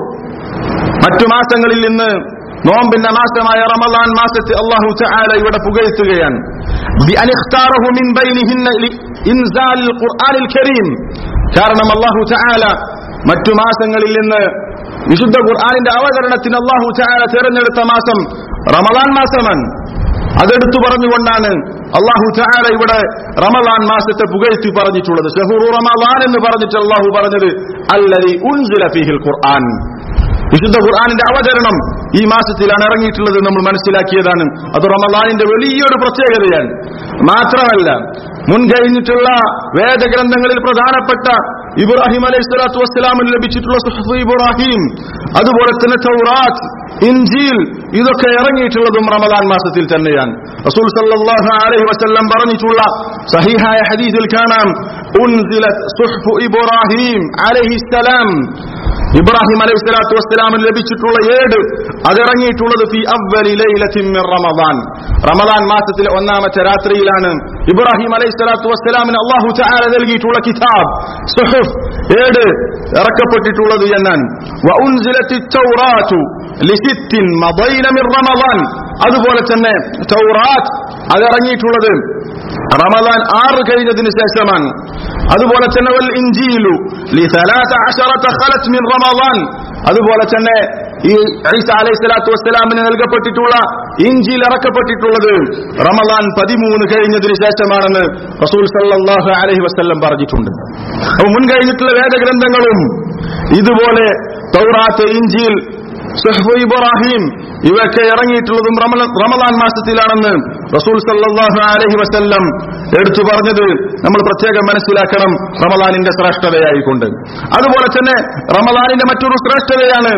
മറ്റു മാസങ്ങളിൽ നിന്ന് നോമ്പിന്റെ മാസമായ റമളാൻ മാസത്തെ അല്ലാഹു തആല ഇവിടെ പുകഴ്ത്തുകയാണ്. ബിഅൻ ഇഖ്താറഹു മിൻ ബൈനിഹിന്ന ഇൻസാലിൽ ഖുർആനിൽ കരീം. കാരണം അല്ലാഹു തആല മറ്റു മാസങ്ങളിൽ നിന്ന് വിശുദ്ധ ഖുർആനിന്റെ അവതരണത്തിന് അല്ലാഹു തആല തിരഞ്ഞെടുത്ത മാസം റമളാൻ മാസമാണ്. അതെടുത്തു പറഞ്ഞുകൊണ്ടാണ് അല്ലാഹു തആല ഇവിടെ റമളാൻ മാസത്തെ പുകഴ്ത്തി പറഞ്ഞിട്ടുള്ളത്. ശഹ്റു റമളാൻ എന്ന് പറഞ്ഞിട്ട് അല്ലാഹു പറഞ്ഞത് അല്ലദീ ഉൻസില ഫീഹിൽ ഖുർആൻ. വിശുദ്ധ ഖുർആനിന്റെ അവതരണം ഈ മാസത്തിലാണ് ഇറങ്ങിയിട്ടുള്ളത് നമ്മൾ മനസ്സിലാക്കിയതാണ്. അത് റമളാനിന്റെ വലിയൊരു പ്രത്യേകതയാണ്. മാത്രമല്ല മുൻകഴിഞ്ഞിട്ടുള്ള വേദഗ്രന്ഥങ്ങളിൽ പ്രധാനപ്പെട്ട ഇബ്രാഹിം അലൈഹിസ്സലാത്തു വസ്സലാമിന് ലഭിച്ചിട്ടുള്ള സുഹ്ഫ് ഇബ്രാഹിം, അതുപോലെ തന്നെ തൗറാത്ത്, ഇൻജീൽ, ഇതൊക്കെ ഇറങ്ങിയിട്ടുള്ളതും റമളാൻ മാസത്തിൽ തന്നെയാണ്. റസൂൽ സല്ലല്ലാഹു അലൈഹി വസല്ലം പറഞ്ഞിട്ടുള്ള സഹീഹായ ഹദീസിൽ കാണാം, ഉൻസിലത് സുഹ്ഫ് ഇബ്രാഹിം അലൈഹിസ്സലാം. ഇബ്രാഹിം അലൈഹിസ്സലാത്തു വസ്സലാമിന് ലഭിച്ചിട്ടുള്ള ഏട് അതിറങ്ങിയിട്ടുള്ളത് ഫി അവ്വലി ലൈലത്തിൻ മിൻ റമളാൻ. റമളാൻ മാസത്തിലെ ഒന്നാമത്തെ രാത്രിയിലാണ് ഇബ്രാഹിം അലൈഹിസ്സലാത്തു വസ്സലാമിന് അല്ലാഹു തആല നൽകിയിട്ടുള്ള കിതാബ് സുഹുഫ് ഏട് ഇറക്കപ്പെട്ടിട്ടുള്ളത് എന്നാണ്. വ ഉൻസിലത്തിത് തൗറാത്തു ലിസിത്തിൻ മദൈന മിൻ റമളാൻ. അതുപോലെ തന്നെ തൗറാത്ത് അതിറങ്ങിയിട്ടുള്ളത് റമളാൻ 6 കഴിഞ്ഞതിന് ശേഷമാണ്. അതുപോലെ തന്നെ വൽ ഇൻജീലു ലിസലാസഅശറത ഖലത് മിൻ റമളാൻ. അതുപോലെ തന്നെ ഈ ഈസ അലൈഹിസ്സലാത്തു വസ്സലാമിന് നൽകപ്പെട്ടിട്ടുള്ള ഇൻജീൽ ഇറക്കപ്പെട്ടിട്ടുള്ളത് റമളാൻ 13 കഴിഞ്ഞതിന് ശേഷമാണെന്ന് റസൂൽ സല്ലല്ലാഹു അലൈഹി വസല്ലം പറഞ്ഞിട്ടുണ്ട്. അപ്പോൾ മുൻകഴിഞ്ഞിട്ടുള്ള വേദഗ്രന്ഥങ്ങളും ഇതുപോലെ തൗറാത്ത്, ഇൻജീൽ, സുഹ്ഫ് ഇബ്രാഹിം ഇവയൊക്കെ ഇറങ്ങിയിട്ടുള്ളതും റമളാൻ മാസത്തിലാണെന്ന് റസൂൽ സല്ലല്ലാഹു അലൈഹി വസല്ലം എടുത്തു പറഞ്ഞത് നമ്മൾ പ്രത്യേകം മനസ്സിലാക്കണം. റമളാനിന്റെ ശ്രേഷ്ഠതയായിക്കൊണ്ട് അതുപോലെ തന്നെ റമളാനിന്റെ മറ്റൊരു ശ്രേഷ്ഠതയാണ്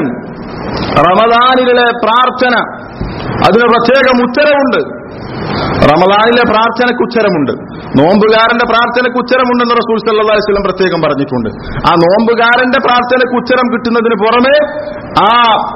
റമളാനിലെ പ്രാർത്ഥന. അതിന് പ്രത്യേകം ഉത്തരവുണ്ട്. റമളാനിലെ പ്രാർത്ഥനയ്ക്ക് ഉത്തരമുണ്ട്. നോമ്പുകാരന്റെ പ്രാർത്ഥനയ്ക്ക് ഉത്തരമുണ്ടെന്ന് റസൂൽ സല്ലല്ലാഹു അലൈഹി വസല്ലം പ്രത്യേകം പറഞ്ഞിട്ടുണ്ട്. ആ നോമ്പുകാരന്റെ പ്രാർത്ഥനയ്ക്ക് ഉത്തരം കിട്ടുന്നതിന് പുറമെ ആ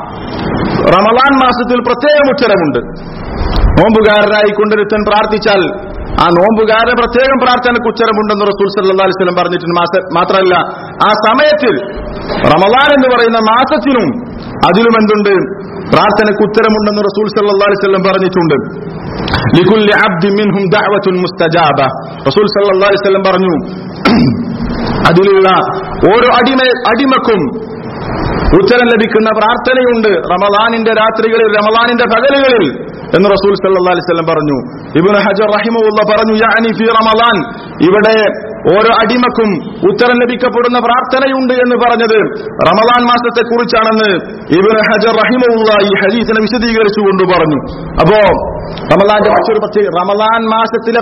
റമളാൻ മാസത്തിൽ പ്രത്യേകം ഉത്തരമുണ്ട്. നോമ്പുകാരനായി കൊണ്ടൊരുത്തൻ പ്രാർത്ഥിച്ചാൽ ആ നോമ്പുകാരന്റെ പ്രത്യേകം പ്രാർത്ഥനയ്ക്ക് ഉത്തരമുണ്ടെന്ന് റസൂൽ സല്ലല്ലാഹു അലൈഹി വസല്ലം പറഞ്ഞിട്ടുണ്ട്. മാത്രമല്ല ആ സമയത്തിൽ റമളാൻ എന്ന് പറയുന്ന മാസത്തിനും അതിലും എന്തുണ്ട്? പ്രാർത്ഥനയ്ക്ക് ഉത്തരമുണ്ടെന്ന് റസൂൽ സല്ലല്ലാഹു അലൈഹി വസല്ലം പറഞ്ഞിട്ടുണ്ട്. ലികുല്ലി അബ്ദിൻ മിൻഹും ദഅവത്തുൻ മുസ്തജാബ. റസൂൽ സല്ലല്ലാഹു അലൈഹി വസല്ലം പറഞ്ഞു, അതിലുള്ള ഓരോ അടിമക്കും ഉത്തരം ലഭിക്കുന്ന പ്രാർത്ഥനയുണ്ട് റമളാനിന്റെ രാത്രികളിൽ, റമളാനിന്റെ പകലുകളിൽ എന്ന് റസൂൽ സല്ലല്ലാഹു അലൈഹി വസല്ലം പറഞ്ഞു. ഇബ്നു ഹജർ റഹിമഹുല്ലാഹ് പറഞ്ഞു, യഅനി ഫി റമളാൻ, ഇവിടെ ഓരോ അടിമക്കും ഉത്തരം ലഭിക്കപ്പെടുന്ന പ്രാർത്ഥനയുണ്ട് എന്ന് പറഞ്ഞത് റമളാൻ മാസത്തെ കുറിച്ചാണെന്ന് ഇബ്നു ഹജർ റഹിമഹുല്ലാഹ് ഈ ഹദീസിനെ വിശദീകരിച്ചുകൊണ്ട് പറഞ്ഞു. അപ്പോ റമളാന്റെ മറ്റൊരു പ്രത്യേക റമളാൻ മാസത്തിലെ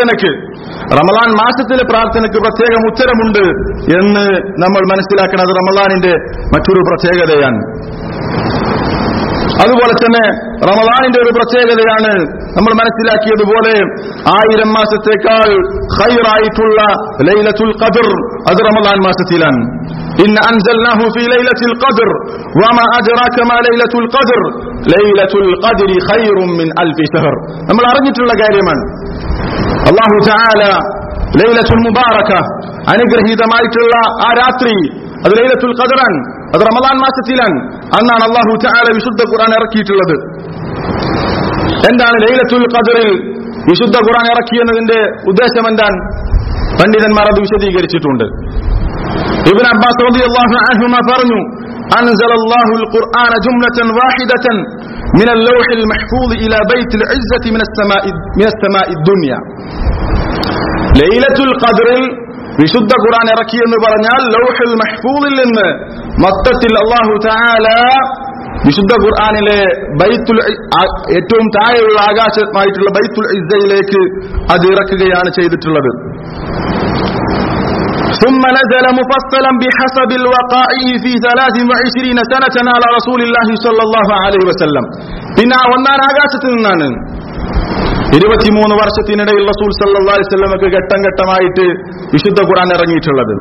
പ്രാർത്ഥനയ്ക്ക് പ്രത്യേകം ഉത്തരമുണ്ട് എന്ന് നമ്മൾ മനസ്സിലാക്കുന്നത് റമളാനിന്റെ മറ്റൊരു പ്രത്യേകതയാണ്. അതുപോലെ തന്നെ റമദാനിന്റെ ഒരു പ്രത്യേകതയാണ് നമ്മൾ മനസ്സിലാക്കിയതുപോലെ 1000 മാസത്തേക്കാൾ ഖൈറായിട്ടുള്ള ലൈലത്തുൽ ഖദ്ർ അത് റമദാൻ മാസത്തിലാണ്. ഇന്ന അൻസൽനാഹു ഫീ ലൈലത്തുൽ ഖദ്ർ വമാ അദ്റാക മാ ലൈലത്തുൽ ഖദ്ർ ലൈലത്തുൽ ഖദ്രി ഖൈറും മിൻ അൽഫി ശഹർ. നമ്മൾ അറിഞ്ഞിട്ടുള്ള കാര്യമാണ്. അല്ലാഹു തആല ലൈലത്തുൽ മുബാറക അനുഗ്രഹീതമായിട്ടുള്ള ആ രാത്രി അത് ലൈലത്തുൽ ഖദ്റാൻ, അത് റമദാൻ മാസത്തിലാണ്. അന്നാണ് അല്ലാഹു തആല വിശുദ്ധ ഖുർആൻ ഇറക്കിയിട്ടുള്ളത്. എന്താണ് ലൈലത്തുൽ ഖദ്റിൽ വിശുദ്ധ ഖുർആൻ ഇറക്കിയെന്നതിന്റെ ഉദ്ദേശം എന്താണ്? പണ്ഡിതന്മാർ അത് വിശദീകരിച്ചിട്ടുണ്ട്. ഇബ്നു അബ്ബാസ് റളിയല്ലാഹു അൻഹുമാ പറഞ്ഞു, അൻസലല്ലാഹുൽ ഖുർആന ജുംലതൻ വാഹിദതൻ മിനൽ ലൗഹിൽ മഹ്ഫൂദ് ഇലാ ബൈത്തിൽ ഇസ്സത്തി മിനസ് സമാഇ ദുനിയ. ലൈലത്തുൽ ഖദ്റിൽ വിശുദ്ധ ഖുർആൻ ഇറക്കി എന്ന് പറഞ്ഞാൽ ലൗഹുൽ മഹ്ഫൂദിൽ നിന്ന് മൊത്തത്തിൽ അല്ലാഹു തആല വിശുദ്ധ ഖുർആനിലെ ബൈത്തുൽ ഏറ്റവും താഴെയുള്ള ആകാശമായിട്ടുള്ള ബൈത്തുൽ ഇസ്സയിലേക്ക് അത് ഇറക്കുകയാണ് ചെയ്തിട്ടുള്ളത്. ثم نزل مفصلا بحسب الوقائع في 23 سنة على رسول الله صلى الله عليه وسلم. പിന്നെ ഒന്നാം ആകാശത്തിൽ നിന്നാണ് 23 വർഷത്തിനിടയിൽ റസൂൽ സല്ലല്ലാഹു അലൈഹി വസല്ലമക്ക് ഘട്ടം ഘട്ടമായിട്ട് വിശുദ്ധ ഖുർആൻ ഇറങ്ങിയിട്ടുള്ളത്.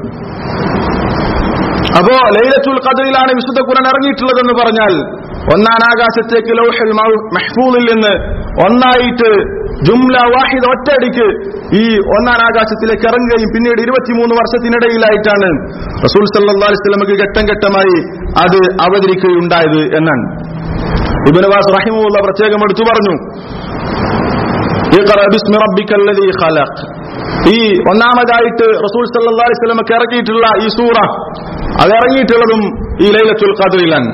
അപ്പോ ലൈലത്തുൽ ഖദ്റിലാണ് വിശുദ്ധ ഖുർആൻ ഇറങ്ങിയിട്ടുള്ളതെന്ന് പറഞ്ഞാൽ ഒന്നാം ആകാശത്തേക്ക് ലൗഹുൽ മഹ്ഫൂദിൽ നിന്ന് ഒന്നായിട്ട് ജുംല വാഹിദ ഒറ്റയടിക്ക് ഈ ഒന്നാം ആകാശത്തിലേക്ക് ഇറങ്ങുകയും പിന്നീട് 23 വർഷത്തിനിടയിലായിട്ടാണ് റസൂൽ സല്ലല്ലാഹു അലൈഹി വസല്ലമക്ക് ഘട്ടം ഘട്ടമായി അത് അവതരിക്കുകയുണ്ടായത് എന്നാണ്. ഇബ്നു അബ്ബാസ് റഹിമഹുല്ലാഹ് പ്രത്യേകം എടുത്തു പറഞ്ഞു, ഇഖ്റഅ ബിസ്മി റബ്ബിക്കല്ലദീ ഖലഖ്. ഈ ഒന്നാമതായിട്ട് റസൂൽ സല്ലല്ലാഹു അലൈഹി വസല്ലമക്ക് ഇറങ്ങിയിട്ടുള്ള ഈ സൂറ അത് ഇറങ്ങിയിട്ടുള്ളതും ഈ ലൈലത്തുൽ ഖദ്റിലാണ്.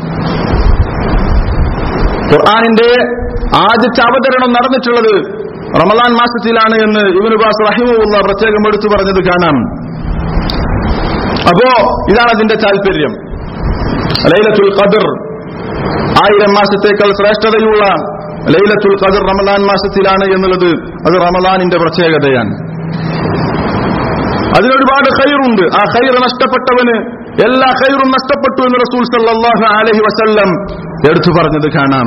ഖുർആനിന്റെ ആദ്യത്തെ അവതരണം നടന്നിട്ടുള്ളത് റമദാൻ മാസത്തിലാണ് എന്ന് ഇബ്നു അബ്ബാസ് റഹിമഹുല്ലാഹ് പ്രത്യേകം എടുത്തു പറഞ്ഞത് കാണാം. അപ്പോ ഇതാണ് അതിന്റെ താല്പര്യം. ലൈലത്തുൽ ഖദ്ർ 1000 മാസത്തേക്കാൾ ശ്രേഷ്ഠതയുള്ള ലൈലത്തുൽ ഖദ്ർ റമദാൻ മാസത്തിലാണ് എന്നുള്ളത് അത് റമദാനിന്റെ പ്രത്യേകതയാണ്. അതിനൊരുപാട് ഖൈറുണ്ട്. ആ ഖൈർ നഷ്ടപ്പെട്ടവന് എല്ലാ ഖൈറും നഷ്ടപ്പെട്ടു എന്ന് റസൂൽ സല്ലല്ലാഹു അലൈഹി വസല്ലം എടുത്തു പറഞ്ഞത് കാണാം.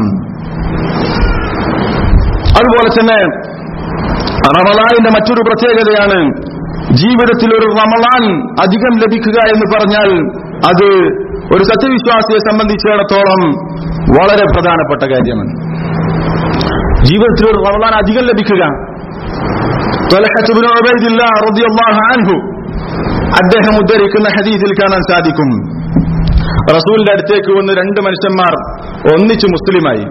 അതുപോലെ തന്നെ റമദാനിന്റെ മറ്റൊരു പ്രത്യേകതയാണ് ജീവിതത്തിൽ ഒരു റമദാൻ അധികം ലഭിക്കുക എന്ന് പറഞ്ഞാൽ അത് ഒരു സത്യവിശ്വാസിയെ സംബന്ധിച്ചിടത്തോളം വളരെ പ്രധാനപ്പെട്ട കാര്യമാണ്. ജീവിതത്തിൽ ഒരു റമദാൻ അധികം ലഭിക്കുക. ത്വൽഹത്ത് ഇബ്നു ഉബൈദില്ലാഹ് റളിയല്ലാഹു അൻഹു അദ്ദേഹം ഉദ്ധരിക്കുന്ന ഹദീസിൽ കാണാൻ സാധിക്കും, റസൂലിന്റെ അടുത്തേക്ക് വന്ന് 2 മനുഷ്യന്മാർ ഒന്നിച്ച് മുസ്ലിമായി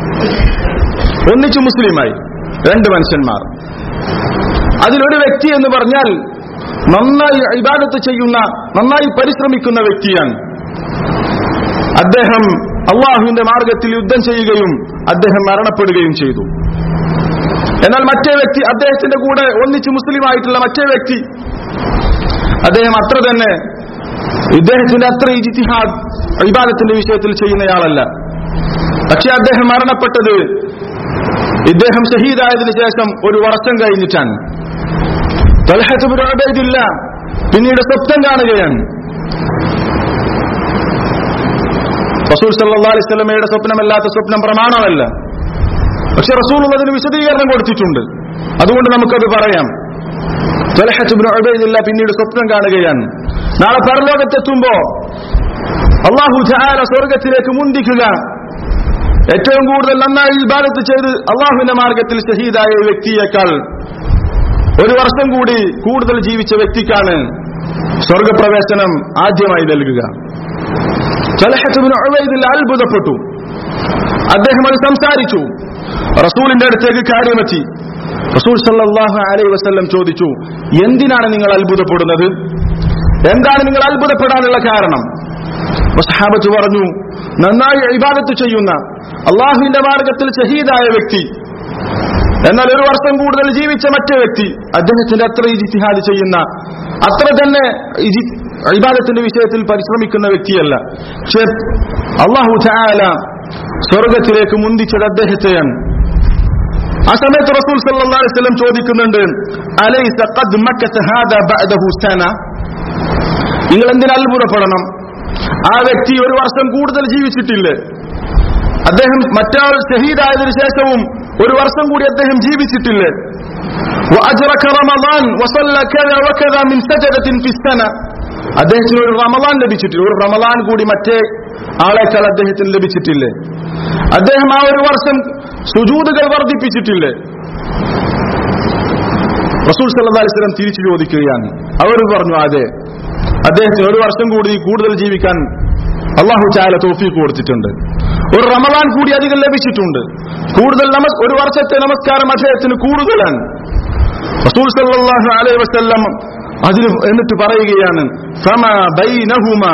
2 മനുഷ്യന്മാർ. അതിലൊരു വ്യക്തി എന്ന് പറഞ്ഞാൽ നന്നായി ഇബാദത്ത് ചെയ്യുന്ന, നന്നായി പരിശ്രമിക്കുന്ന വ്യക്തിയാണ്. അദ്ദേഹം അള്ളാഹുവിന്റെ മാർഗത്തിൽ യുദ്ധം ചെയ്യുകയും അദ്ദേഹം മരണപ്പെടുകയും ചെയ്തു. എന്നാൽ മറ്റേ വ്യക്തി, അദ്ദേഹത്തിന്റെ കൂടെ ഒന്നിച്ച് മുസ്ലിമായിട്ടുള്ള മറ്റേ വ്യക്തി, അദ്ദേഹം അത്ര തന്നെ ഇദ്ദേഹത്തിന്റെ അത്ര ഇജ്തിഹാദ് ഇബാദത്തിന്റെ വിഷയത്തിൽ ചെയ്യുന്നയാളല്ല. പക്ഷെ അദ്ദേഹം മരണപ്പെട്ടത് ഇദ്ദേഹം ഷഹീദായതിനു ശേഷം 1 വർഷം കഴിഞ്ഞിട്ടാണ്. ത്വൽഹത്ത് ഇബ്നു ഉബൈദില്ലാഹ് പിന്നീട് സ്വപ്നം കാണുകയാണ്. റസൂൽ സല്ലല്ലാഹു അലൈഹി വസല്ലമയുടെ സ്വപ്നമല്ലാത്ത സ്വപ്നം പ്രമാണമല്ല. പക്ഷെ റസൂൽ അതിന് വിശദീകരണം കൊടുത്തിട്ടുണ്ട്. അതുകൊണ്ട് നമുക്കത് പറയാം. ത്വൽഹത്ത് ഇബ്നു ഉബൈദില്ലാഹ് പിന്നീട് സ്വപ്നം കാണുകയാണ്. നാളെ പരലോകത്തെത്തുമ്പോ അല്ലാഹു തആല സ്വർഗ്ഗത്തിലേക്ക് മുന്തിക്കുക, ഏറ്റവും കൂടുതൽ നന്നായി ഇബാദത്ത് ചെയ്ത് അള്ളാഹുവിന്റെ മാർഗത്തിൽ ഷഹീദായ വ്യക്തിയേക്കാൾ 1 വർഷം കൂടി കൂടുതൽ ജീവിച്ച വ്യക്തിക്കാണ് സ്വർഗപ്രവേശനം ആദ്യമായി നൽകുക. ത്വൽഹത്ത് ഇബ്നു ഉബൈദില്ലാഹ് അത്ഭുതപ്പെട്ടു. അദ്ദേഹം അത് സംസാരിച്ചു. റസൂലിന്റെ അടുത്തേക്ക് കാര്യമെത്തി. റസൂൽ സല്ലല്ലാഹു അലൈഹി വസല്ലം ചോദിച്ചു, എന്തിനാണ് നിങ്ങൾ അത്ഭുതപ്പെടുന്നത്? എന്താണ് നിങ്ങൾ അത്ഭുതപ്പെടാനുള്ള കാരണം? സഹാബത്ത് പറഞ്ഞു, നന്നായി ഇബാദത്ത് ചെയ്യുന്ന അള്ളാഹുവിന്റെ മാർഗത്തിൽ ഷഹീദായ വ്യക്തി, എന്നാൽ 1 വർഷം കൂടുതൽ ജീവിച്ച മറ്റേ വ്യക്തി അദ്ദേഹത്തിന്റെ അത്ര ഇജ്തിഹാദ് ചെയ്യുന്ന, അത്ര തന്നെ ഇബാദത്തിന്റെ വിഷയത്തിൽ പരിശ്രമിക്കുന്ന വ്യക്തിയല്ല. പക്ഷേ അല്ലാഹു തആല സ്വർഗ്ഗത്തിലേക്ക് മുന്തിച്ചത് അദ്ദേഹത്തെയാണ്. ആ സമയത്ത് റസൂൽ സല്ലല്ലാഹു അലൈഹി വസല്ലം ചോദിക്കുന്നുണ്ട്, അലൈസ ഖദ് മക്കസ ഹാദാ ബഅദഹു സന? നിങ്ങൾ എന്തിന് അത്ഭുതപ്പെടണം? ആ വ്യക്തി 1 വർഷം കൂടുതൽ ജീവിച്ചിട്ടില്ലേ? അദ്ദേഹം മറ്റാൾ ഷഹീദായതിനു ശേഷവും ഒരു വർഷം കൂടി അദ്ദേഹം ജീവിച്ചിട്ടില്ലേ? അദ്ദേഹത്തിന് ഒരു റമളാൻ ലഭിച്ചിട്ടില്ല, ഒരു റമളാൻ കൂടി മറ്റേ ആളെക്കാൾ അദ്ദേഹത്തിന് ലഭിച്ചിട്ടില്ലേ? അദ്ദേഹം ആ ഒരു വർഷം സുജൂദുകൾ വർദ്ധിപ്പിച്ചിട്ടില്ലേ? റസൂൽ സല്ലല്ലാഹു അലൈഹി വസല്ലം തിരിച്ചു ചോദിക്കുകയാണ്. അവർ പറഞ്ഞു, അതെ, അദ്ദേഹത്തിന് ഒരു വർഷം കൂടി കൂടുതൽ ജീവിക്കാൻ അല്ലാഹു തആല തൗഫീഖ് കൊടുത്തിട്ടുണ്ട്. ഒരു റമളാൻ കൂടി അധികം ലഭിച്ചിട്ടുണ്ട്. കൂടുതൽ ഒരു വർഷത്തെ നമസ്കാരം അദ്ദേഹത്തിന് കൂടുതലാണ്. റസൂൽ സല്ലല്ലാഹു അലൈഹി വസല്ലം അതിന് എന്നിട്ട് പറയുകയാണ്, ഫമാ ബൈനഹുമാ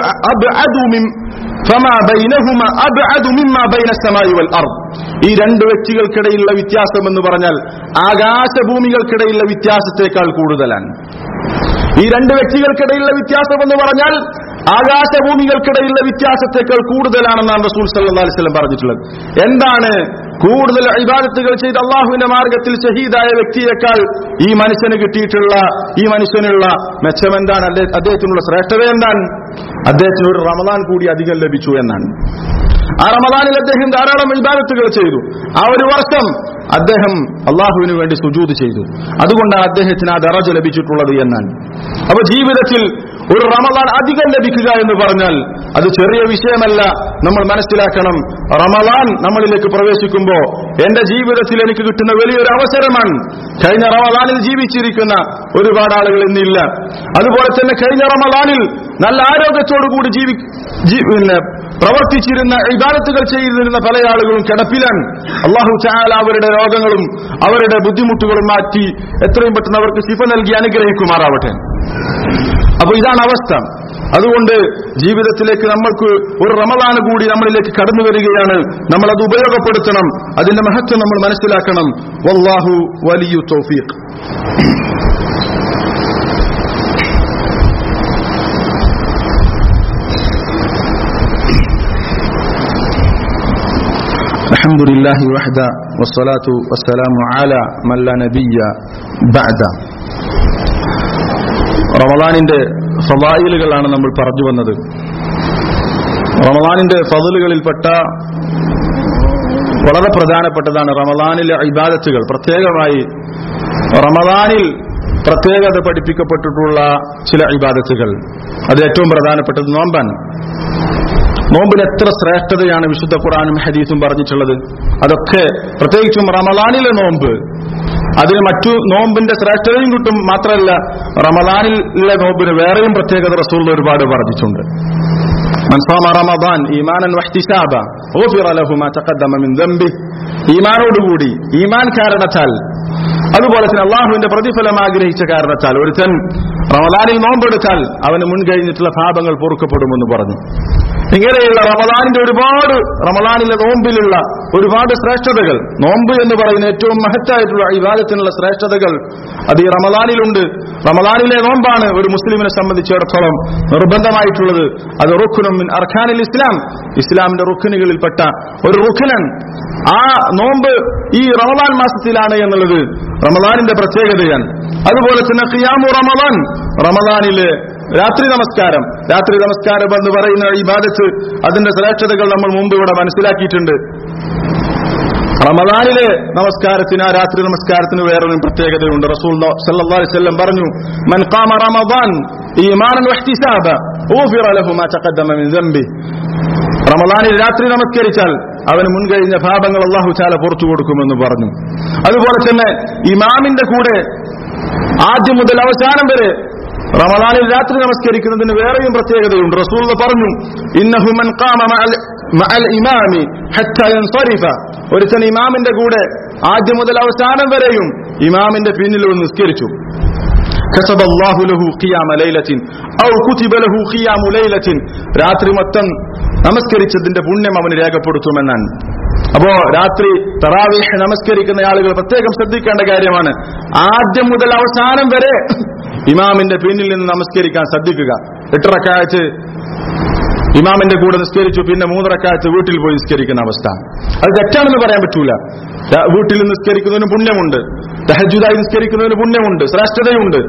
അബ്അദു മിമ്മാ ബൈന അസ്സമാഇ വൽ അർദ്. ഈ രണ്ട് വ്യക്തികൾക്കിടയിലുള്ള വ്യത്യാസം എന്ന് പറഞ്ഞാൽ ആകാശഭൂമികൾക്കിടയിലുള്ള വ്യത്യാസത്തെക്കാൾ കൂടുതലാണ്. ഈ രണ്ട് വ്യക്തികൾക്കിടയിലുള്ള വ്യത്യാസം എന്ന് പറഞ്ഞാൽ ആകാശഭൂമികൾക്കിടയിലുള്ള വ്യത്യാസത്തെക്കാൾ കൂടുതലാണെന്നാണ് റസൂൽ സല്ലല്ലാഹു അലൈഹി വസല്ലം പറഞ്ഞിട്ടുള്ളത്. എന്താണ്? കൂടുതൽ ഇബാദത്തുകൾ ചെയ്ത് അള്ളാഹുവിന്റെ മാർഗത്തിൽ ഷഹീദായ വ്യക്തിയേക്കാൾ ഈ മനുഷ്യന് കിട്ടിയിട്ടുള്ള, ഈ മനുഷ്യനുള്ള മെച്ചം എന്താണ്? അദ്ദേഹത്തിനുള്ള ശ്രേഷ്ഠത എന്താണ്? അദ്ദേഹത്തിന് ഒരു റമളാൻ കൂടി അധികം ലഭിച്ചു എന്നാണ്. ആ റമളാനിൽ അദ്ദേഹം ധാരാളം ഇബാദത്തുകൾ ചെയ്തു. ആ ഒരു വർഷം അദ്ദേഹം അള്ളാഹുവിന് വേണ്ടി സുജൂദ് ചെയ്തു. അതുകൊണ്ടാണ് അദ്ദേഹത്തിന് ആ ദറജ ലഭിച്ചിട്ടുള്ളത് എന്നാണ്. അപ്പൊ ജീവിതത്തിൽ ഒരു റമളാൻ അധികം ലഭിക്കുക എന്ന് പറഞ്ഞാൽ അത് ചെറിയ വിഷയമല്ല. നമ്മൾ മനസ്സിലാക്കണം, റമളാൻ നമ്മളിലേക്ക് പ്രവേശിക്കുമ്പോൾ എന്റെ ജീവിതത്തിൽ എനിക്ക് കിട്ടുന്ന വലിയൊരു അവസരമാണ്. കഴിഞ്ഞ റമളാനിൽ ജീവിച്ചിരിക്കുന്ന ഒരുപാട് ആളുകൾ ഇന്നില്ല. അതുപോലെ തന്നെ കഴിഞ്ഞ റമളാനിൽ നല്ല ആരോഗ്യത്തോടുകൂടി പ്രവർത്തിച്ചിരുന്ന ഇബാദത്തുകൾ ചെയ്തിരുന്ന പല ആളുകളും കിടപ്പിലാണ്. അല്ലാഹു തആല അവരുടെ രോഗങ്ങളും അവരുടെ ബുദ്ധിമുട്ടുകളും മാറ്റി എത്രയും പെട്ടെന്ന് അവർക്ക് ശിഫ നൽകി അനുഗ്രഹിക്കുമാറാവട്ടെ. അപ്പൊ ഇതാണ് അവസ്ഥ. അതുകൊണ്ട് ജീവിതത്തിലേക്ക് നമ്മൾക്ക് ഒരു റമളാൻ കൂടി നമ്മളിലേക്ക് കടന്നു വരികയാണ്. നമ്മൾ അത് ഉപയോഗപ്പെടുത്തണം. അതിന്റെ മഹത്വം നമ്മൾ മനസ്സിലാക്കണം. വല്ലാഹു വലിയു തൗഫീഖ്. അൽഹംദുലില്ലാഹി വഹദ വസ്സലാത്തു വസ്സലാമു അലാ മൻ ലാ നബിയ്യ ബഅദ. റമളാനിന്റെ ഫളായിലുകളാണ് നമ്മൾ പറഞ്ഞു വന്നത്. റമളാനിന്റെ ഫളലുകളിൽപ്പെട്ട വളരെ പ്രധാനപ്പെട്ടതാണ് റമളാനിലെ ഇബാദത്തുകൾ. പ്രത്യേകമായി റമളാനിൽ പ്രത്യേകത പഠിപ്പിക്കപ്പെട്ടിട്ടുള്ള ചില ഇബാദത്തുകൾ. അത് ഏറ്റവും പ്രധാനപ്പെട്ടത് നോമ്പാണ്. നോമ്പിന് എത്ര ശ്രേഷ്ഠതയാണ് വിശുദ്ധ ഖുർആനും ഹദീസും പറഞ്ഞിട്ടുള്ളത്. അതൊക്കെ പ്രത്യേകിച്ചും റമളാനിലെ നോമ്പ്, അതിന് മറ്റു നോമ്പിന്റെ ശ്രേഷ്ഠതയും കിട്ടും. മാത്രമല്ല, റമളാനിലെ നോമ്പിന് വേറെയും പ്രത്യേകത റസൂൽ ഒരുപാട് പറഞ്ഞിട്ടുണ്ട്. മൻ സാമ റമളാൻ ഈമാനൻ വഹ്തിസാബ ഗുഫിറ ലഹു മാ തഖദ്ദമ മിൻ ദംബി. ഈമാനോടുകൂടി, ഈമാൻ കാരണത്താൽ, അതുപോലെ തന്നെ അള്ളാഹുവിന്റെ പ്രതിഫലം ആഗ്രഹിച്ച കാരണത്താൽ ഒരുത്തൻ റമളാനിൽ നോമ്പെടുത്താൽ അവന് മുൻകഴിഞ്ഞിട്ടുള്ള പാപങ്ങൾ പൊറുക്കപ്പെടുമെന്ന് പറഞ്ഞു. ഇങ്ങനെയുള്ള റമളാനിലെ നോമ്പിലുള്ള ഒരുപാട് ശ്രേഷ്ഠതകൾ, നോമ്പ് എന്ന് പറയുന്ന ഏറ്റവും മഹത്തായിട്ടുള്ള ഇബാദത്തിനുള്ള ശ്രേഷ്ഠതകൾ അത് ഈ റമളാനിലുണ്ട്. റമളാനിലെ നോമ്പാണ് ഒരു മുസ്ലിമിനെ സംബന്ധിച്ചിടത്തോളം നിർബന്ധമായിട്ടുള്ളത്. അത് റുക്നുൻ മിൻ അർക്കാനിൽ ഇസ്ലാം, ഇസ്ലാമിന്റെ റുക്നുകളിൽപ്പെട്ട ഒരു റുക്നൻ. ആ നോമ്പ് ഈ റമളാൻ മാസത്തിലാണ് എന്നുള്ളത് റമളാനിന്റെ പ്രത്യേകതയാണ്. അതുപോലെ തന്നെ ഖിയാമു റമളാൻ, റമളാനിലെ രാത്രി നമസ്കാരം എന്ന് പറയുന്ന ഇബാദത്ത്, അതിന്റെ ശ്രേഷ്ഠതകൾ നമ്മൾ മുമ്പ് ഇവിടെ മനസ്സിലാക്കിയിട്ടുണ്ട്. റമളാനിലെ നമസ്കാരത്തിന്, ആ രാത്രി നമസ്കാരത്തിന് വേറൊരു പ്രത്യേകതയുണ്ട്. റസൂൽ സല്ലല്ലാഹു അലൈഹി വസല്ലം പറഞ്ഞു, മൻ ഖാമ റമളാൻ ഈമാനൻ വഹ്തിസാബ ഗുഫിറ ലഹു മാ തഖദ്ദമ മിൻ ദംബി. റമളാനിൽ രാത്രി നമസ്കരിച്ചാൽ അവന് മുൻകഴിഞ്ഞ പാപങ്ങൾ അല്ലാഹു തആല പുറത്തു കൊടുക്കുമെന്ന് പറഞ്ഞു. അതുപോലെ തന്നെ ഇമാമിന്റെ കൂടെ ആദ്യം മുതൽ അവസാനം വരെ റമളാനിൽ രാത്രി നമസ്കരിക്കുന്നതിന് വേറെയും പ്രത്യേകതയുണ്ട്. റസൂൽ പറഞ്ഞു, ഇന്നഹു മൻ ഖാമ മഅൽ ഇമാമി ഹത്താ യൻസരിഫ. ഒരുത്തൻ ഇമാമിന്റെ കൂടെ ആദ്യം മുതൽ അവസാനം വരെയും ഇമാമിന്റെ പിന്നിൽ നിസ്കരിച്ചു, കസബല്ലാഹു ലഹു ഖിയാമ ലൈലത്തിൻ ഔ കുതിബ ലഹു ഖിയാമു ലൈലത്തിൻ. രാത്രി മൊത്തം നമസ്കരിച്ചതിന്റെ പുണ്യം അവന് രേഖപ്പെടുത്തുമെന്നാണ്. അപ്പോ രാത്രി തറാവീഹ് നമസ്കരിക്കുന്ന ആളുകൾ പ്രത്യേകം ശ്രദ്ധിക്കേണ്ട കാര്യമാണ്. ആദ്യം മുതൽ അവസാനം വരെ ഇമാമിന്റെ പിന്നിൽ നിന്ന് നമസ്കരിക്കാൻ ശ്രദ്ധിക്കുക. 8 റക്അത്ത് ഇമാമിന്റെ കൂടെ നിസ്കരിച്ചു, പിന്നെ 3 റക്അത്ത് വീട്ടിൽ പോയി നിസ്കരിക്കുന്ന അവസ്ഥ, അത് തെറ്റാണെന്ന് പറയാൻ പറ്റൂല. വീട്ടിൽ നിസ്കരിക്കുന്നതിന് പുണ്യമുണ്ട്, തഹജ്ജുദായി നിസ്കരിക്കുന്നതിന് പുണ്യമുണ്ട്, ശ്രേഷ്ഠതയുണ്ട്.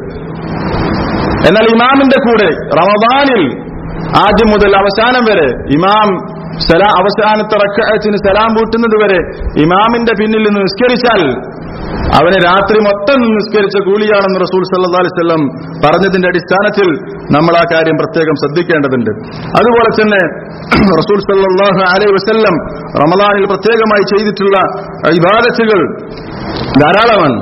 എന്നാൽ ഇമാമിന്റെ കൂടെ റമളാനിൽ ആദ്യം മുതൽ അവസാനം വരെ ഇമാം അവസാനത്തെ റക്അത്തിന് സലാം വീട്ടുന്നത് വരെ ഇമാമിന്റെ പിന്നിൽ നിന്ന് നിസ്കരിച്ചാൽ അവന് രാത്രി മൊത്തം നിസ്കരിച്ച കൂലിയാണെന്ന് റസൂൽ സല്ലല്ലാഹു അലൈഹി വസല്ലം പറഞ്ഞതിന്റെ അടിസ്ഥാനത്തിൽ നമ്മൾ ആ കാര്യം പ്രത്യേകം ശ്രദ്ധിക്കേണ്ടതുണ്ട്. അതുപോലെ തന്നെ റസൂൽ സല്ലല്ലാഹു അലൈഹി വസല്ലം റമളാനിൽ പ്രത്യേകമായി ചെയ്തിട്ടുള്ള ഇബാദത്തുകൾ ധാരാളമാണ്.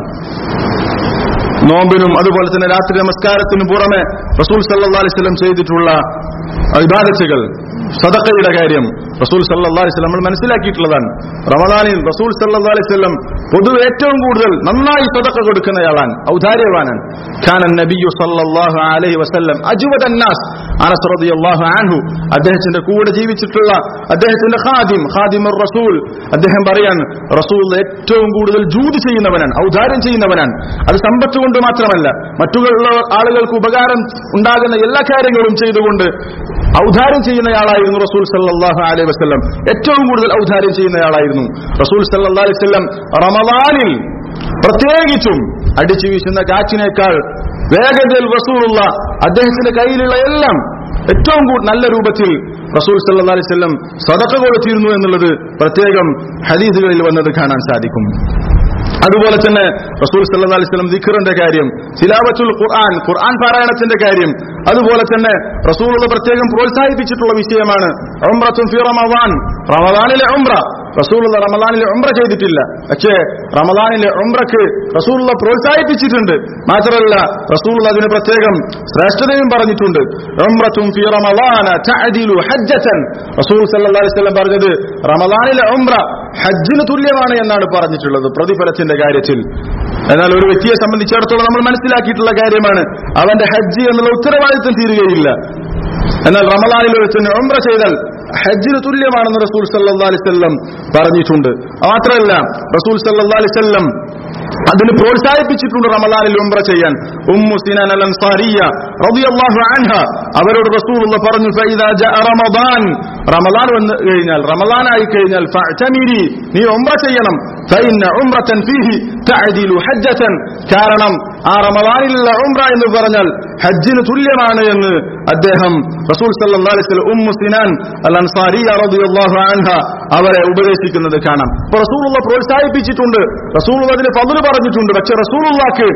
നോമ്പിനും അതുപോലെ തന്നെ രാത്രി നമസ്കാരത്തിനും പുറമെ റസൂൽ സല്ലല്ലാഹു അലൈഹി വസല്ലം ചെയ്തിട്ടുള്ള ഇബാദത്തുകൾ, സദഖയുടെ കാര്യം റസൂൽ സല്ലല്ലാഹു അലൈഹി വസല്ലം നമ്മൾ മനസ്സിലാക്കിയിട്ടുള്ളതാണ്. റമളാനിൽ റസൂൽ സല്ലല്ലാഹു അലൈഹി വസല്ലം പൊതുവെ ഏറ്റവും കൂടുതൽ നന്നായി സദഖ കൊടുക്കുന്നയാളാണ്, ഔദാര്യവാനാണ്. കാന നബിയ്യു സല്ലല്ലാഹു അലൈഹി വസല്ലം അജ്വദൻ നാസ്. അനസ് റളിയല്ലാഹു അൻഹു അദ്ദേഹത്തിന്റെ കൂടെ ജീവിച്ചിട്ടുള്ള അദ്ദേഹത്തിന്റെ ഖാദിമുർ റസൂൽ, അദ്ദേഹം പറയാൻ റസൂൽ ഏറ്റവും കൂടുതൽ ജൂദ് ചെയ്യുന്നവനാണ്, ഔദാര്യം ചെയ്യുന്നവനാണ്. അത് സമ്പത്ത് കൊണ്ട് മാത്രമല്ല, മറ്റുള്ള ആളുകൾക്ക് ഉപകാരം ഉണ്ടാകുന്ന എല്ലാ കാര്യങ്ങളും ചെയ്തുകൊണ്ട് ഔദാര്യം ചെയ്യുന്നയാളായിരുന്നു റസൂൽ സല്ലല്ലാഹു അലൈഹി വസല്ലം. ഏറ്റവും കൂടുതൽ ഔദാര്യം ചെയ്യുന്നയാളായിരുന്നു റസൂൽ സല്ലല്ലാഹു അലൈഹി വസല്ലം. റമളാനിൽ പ്രത്യേകിച്ചും അടിച്ചു വീശുന്ന കാറ്റിനേക്കാൾ വേഗതയിൽ റസൂലുള്ള അദ്ദേഹത്തിന്റെ കയ്യിലുള്ള എല്ലാം ഏറ്റവും നല്ല രൂപത്തിൽ റസൂൽ സല്ലല്ലാഹു അലൈഹി വസല്ലം സദഖ കൊടുത്തിരുന്നു എന്നുള്ളത് പ്രത്യേകം ഹദീസുകളിൽ വന്നത് കാണാൻ സാധിക്കും. അതുപോലെ തന്നെ റസൂൽ സല്ലല്ലാഹു അലൈഹി വസല്ലം ദിക്റിന്റെ കാര്യം, തിലാവത്തുൽ ഖുർആൻ പാരായണത്തിന്റെ കാര്യം, അതുപോലെ തന്നെ റസൂലുള്ള പ്രത്യേകം പ്രോത്സാഹിപ്പിച്ചിട്ടുള്ള വിഷയമാണ് ഉംറത്തുൻ ഫി റമളാൻ, റമളാനിലെ ഉംറ. റസൂലുള്ള റമളാനിലെ ഉംറ ചെയ്തിട്ടില്ല, പക്ഷേ റമളാനിലെ ഉംറക്ക് റസൂലുള്ള പ്രോത്സാഹിപ്പിച്ചിട്ടുണ്ട്. മാത്രമല്ല റസൂലുള്ള അതിന് പ്രത്യേകം ശ്രേഷ്ഠതയും പറഞ്ഞിട്ടുണ്ട്. ഉംറത്തുൻ ഫി റമളാന തഅദിലു ഹജ്ജതൻ. റസൂൽ സല്ലല്ലാഹു അലൈഹി വസല്ലം പറഞ്ഞത് റമളാനിലെ ഉംറ ഹജ്ജിന് തുല്യമാണ് എന്നാണ് പറഞ്ഞിട്ടുള്ളത് പ്രതിഫലത്തിന്റെ കാര്യത്തിൽ. എന്നാൽ ഒരു വ്യക്തിയെ സംബന്ധിച്ചിടത്തോളം നമ്മൾ മനസ്സിലാക്കിയിട്ടുള്ള കാര്യമാണ് അവന്റെ ഹജ്ജ് എന്നുള്ള ഉത്തരവാദിത്വം തീരുകയില്ല. എന്നാൽ റമളാനിൽ വെച്ച് ഉംറ ചെയ്താൽ ഹജ്ജിന് തുല്യമാണെന്ന് റസൂൽ സല്ലല്ലാഹു അലൈഹി വസല്ലം പറഞ്ഞിട്ടുണ്ട്. മാത്രമല്ല റസൂൽ സല്ലല്ലാഹു അലൈഹി വസല്ലം അതിന് പ്രോത്സാഹിപ്പിച്ചിട്ടുണ്ട് റമളാനിൽ ഉംറ ചെയ്യാൻ. ഉമ്മു സിനാൻ അൽ അൻസാരിയ റളിയല്ലാഹു അൻഹ അവരോട് റസൂലുള്ളാഹി പറഞ്ഞു, ഫഇദാ ജാഅ റമളാൻ, റമളാൻ വന്നു കഴിഞ്ഞാൽ, റമളാനായി കഴിഞ്ഞാൽ ഫഅ്തമിരി, നീ ഉംറ ചെയ്യണം. ഫഇന്ന ഉംറതൻ ഫീഹി തഅദിലു ഹജ്ജതൻ, കാരണം ആ റമളാനിലുള്ള ഉംറ എന്ന് പറഞ്ഞാൽ ഹജ്ജിന് തുല്യമാണ് എന്ന് അദ്ദേഹം റസൂൽ സല്ലല്ലാഹു അലൈഹി വസല്ലം ഉമ്മു സിനാൻ അൽ അൻസാരിയ റളിയല്ലാഹു അൻഹ അവരെ ഉപദേശിക്കുന്നത് കാണാം. അപ്പോൾ റസൂലുള്ളാഹി പ്രോത്സാഹിപ്പിച്ചിട്ടുണ്ട്, റസൂലുള്ളാഹി അതിന് ഫضل പറഞ്ഞിട്ടുണ്ട്. പക്ഷെ റസൂലുള്ളാഹിക്ക്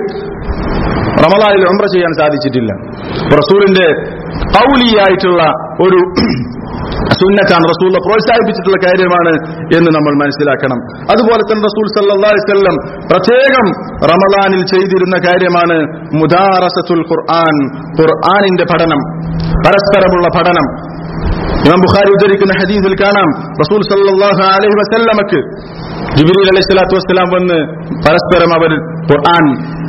റമളാനിൽ ഉംറ ചെയ്യാൻ സാധിച്ചിട്ടില്ല. റസൂലിന്റെ ഖൗലിയായിട്ടുള്ള ഒരു സുന്നത്താണ്, റസൂലുള്ളാഹി പ്രോത്സാഹിപ്പിച്ചിട്ടുള്ള കാര്യമാണ് എന്ന് നമ്മൾ മനസ്സിലാക്കണം. അതുപോലെ തന്നെ റസൂൽ സല്ലല്ലാഹു അലൈഹി വസല്ലം പ്രത്യേകം റമളാനിൽ ചെയ്തിരുന്ന കാര്യമാണ് മുദാറസത്തുൽ ഖുർആൻ, ഖുർആനിന്റെ പഠനം, പരസ്പരമുള്ള പഠനം. ഇമാം ബുഖാരി ഉദ്ധരിക്കുന്ന ഹദീസിൽ കാണാം റസൂൽ സല്ലല്ലാഹു അലൈഹി വസല്ലമക്ക് ജിബ്രീൽ അലൈഹിസ്സലാത്തു വസ്സലാം വന്ന് പരസ്പരം അവർ ഖുർആൻ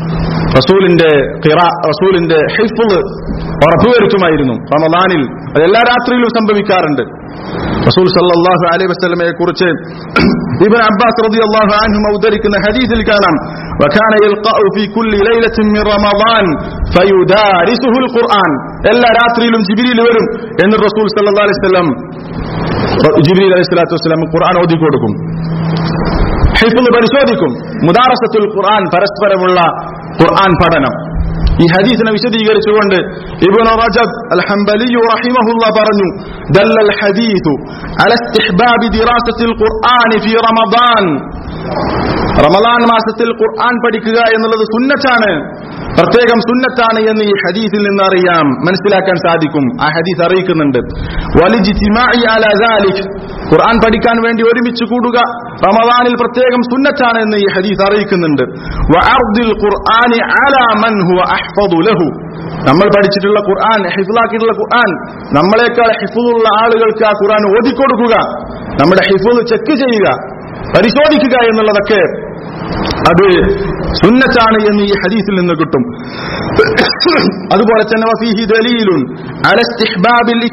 റസൂലിന്റെ ഹിഫ്ള് ഉറപ്പുവരുത്തുമായിരുന്നു റമളാനിൽ. അതെല്ലാ രാത്രിയിലും സംഭവിക്കാറുണ്ട്. റസൂൽ സല്ലല്ലാഹു അലൈഹി വസല്ലമയെ കുറിച്ച് ഇബ്നു അബ്ബാസ് റളിയല്ലാഹു അൻഹു ഉദ്ധരിക്കുന്ന ഹദീസിൽ കാണാം, വകാന യൽഖഉ ഫീ കുല്ലി ലൈലത്തിൻ മിൻ റമളാൻ ഫയുദാരിസുഹുൽ ഖുർആൻ, എല്ലാ രാത്രിയിലും ജിബ്രീൽ വരും എന്ന് റസൂൽ സല്ലല്ലാഹു അലൈഹി വസല്ലം ജിബ്രീൽ അലൈഹിസ്സലാത്തു വസ്സലാം ഖുർആൻ ഓതി കൊടുക്കും, ഹിഫ്ള് പരിശോധിക്കും. മുദാറസത്തുൽ ഖുർആൻ, പരസ്പരമുള്ള ഖുർആൻ പഠനം. ഈ ഹദീസിനെ വിശദീകരിച്ചുകൊണ്ട് ഇബ്നു റജബ് അൽ ഹംബലി റഹിമഹുല്ലാഹ് പറഞ്ഞു, ദല്ലൽ ഹദീസു അലാ ഇസ്തിഹ്ബാബി ദിറാസത്തിൽ ഖുർആൻ ഫീ റമളാൻ, റമളാൻ മാസത്തിൽ ഖുർആൻ പഠിക്കുക എന്നുള്ളത് സുന്നത്താണ്, പ്രത്യേകം സുന്നത്താണ് എന്ന് ഈ ഹദീസിൽ നിന്ന് അറിയാം, മനസ്സിലാക്കാൻ സാധിക്കും. ആ ഹദീസ് അറിയിക്കുന്നുണ്ട് വലിജ്തിമാഇ അലാ ദാലിക്, ഖുർആൻ പഠിക്കാൻ വേണ്ടി ഒരുമിച്ച് കൂടുക റമളാനിൽ പ്രത്യേകം സുന്നത്താണ് എന്ന് ഈ ഹദീസ് അറിയിക്കുന്നുണ്ട്. വഅർദിൽ ഖുർആനി അലാ മൻ ഹുവ അഹ്ഫദു ലഹു, നമ്മൾ പഠിച്ചിട്ടുള്ള ഖുർആൻ, ഹിഫ്ളാക്കിയിട്ടുള്ള ഖുർആൻ, നമ്മളെക്കാൾ ഹിഫ്ളുള്ള ആളുകൾക്ക് ആ ഖുർആൻ ഓതിക്കൊടുക്കുക, നമ്മുടെ ഹിഫ്ള് ചെക്ക് ചെയ്യുക, പരിശോധിക്കുക എന്നുള്ളതൊക്കെ അത് സുന്നത്താണ് എന്ന് ഈ ഹദീസിൽ നിന്ന് കിട്ടും. അതുപോലെ തന്നെ വഫീഹി ദലീലുൻ അലാ ഇസ്തിഹ്ബാബിൽ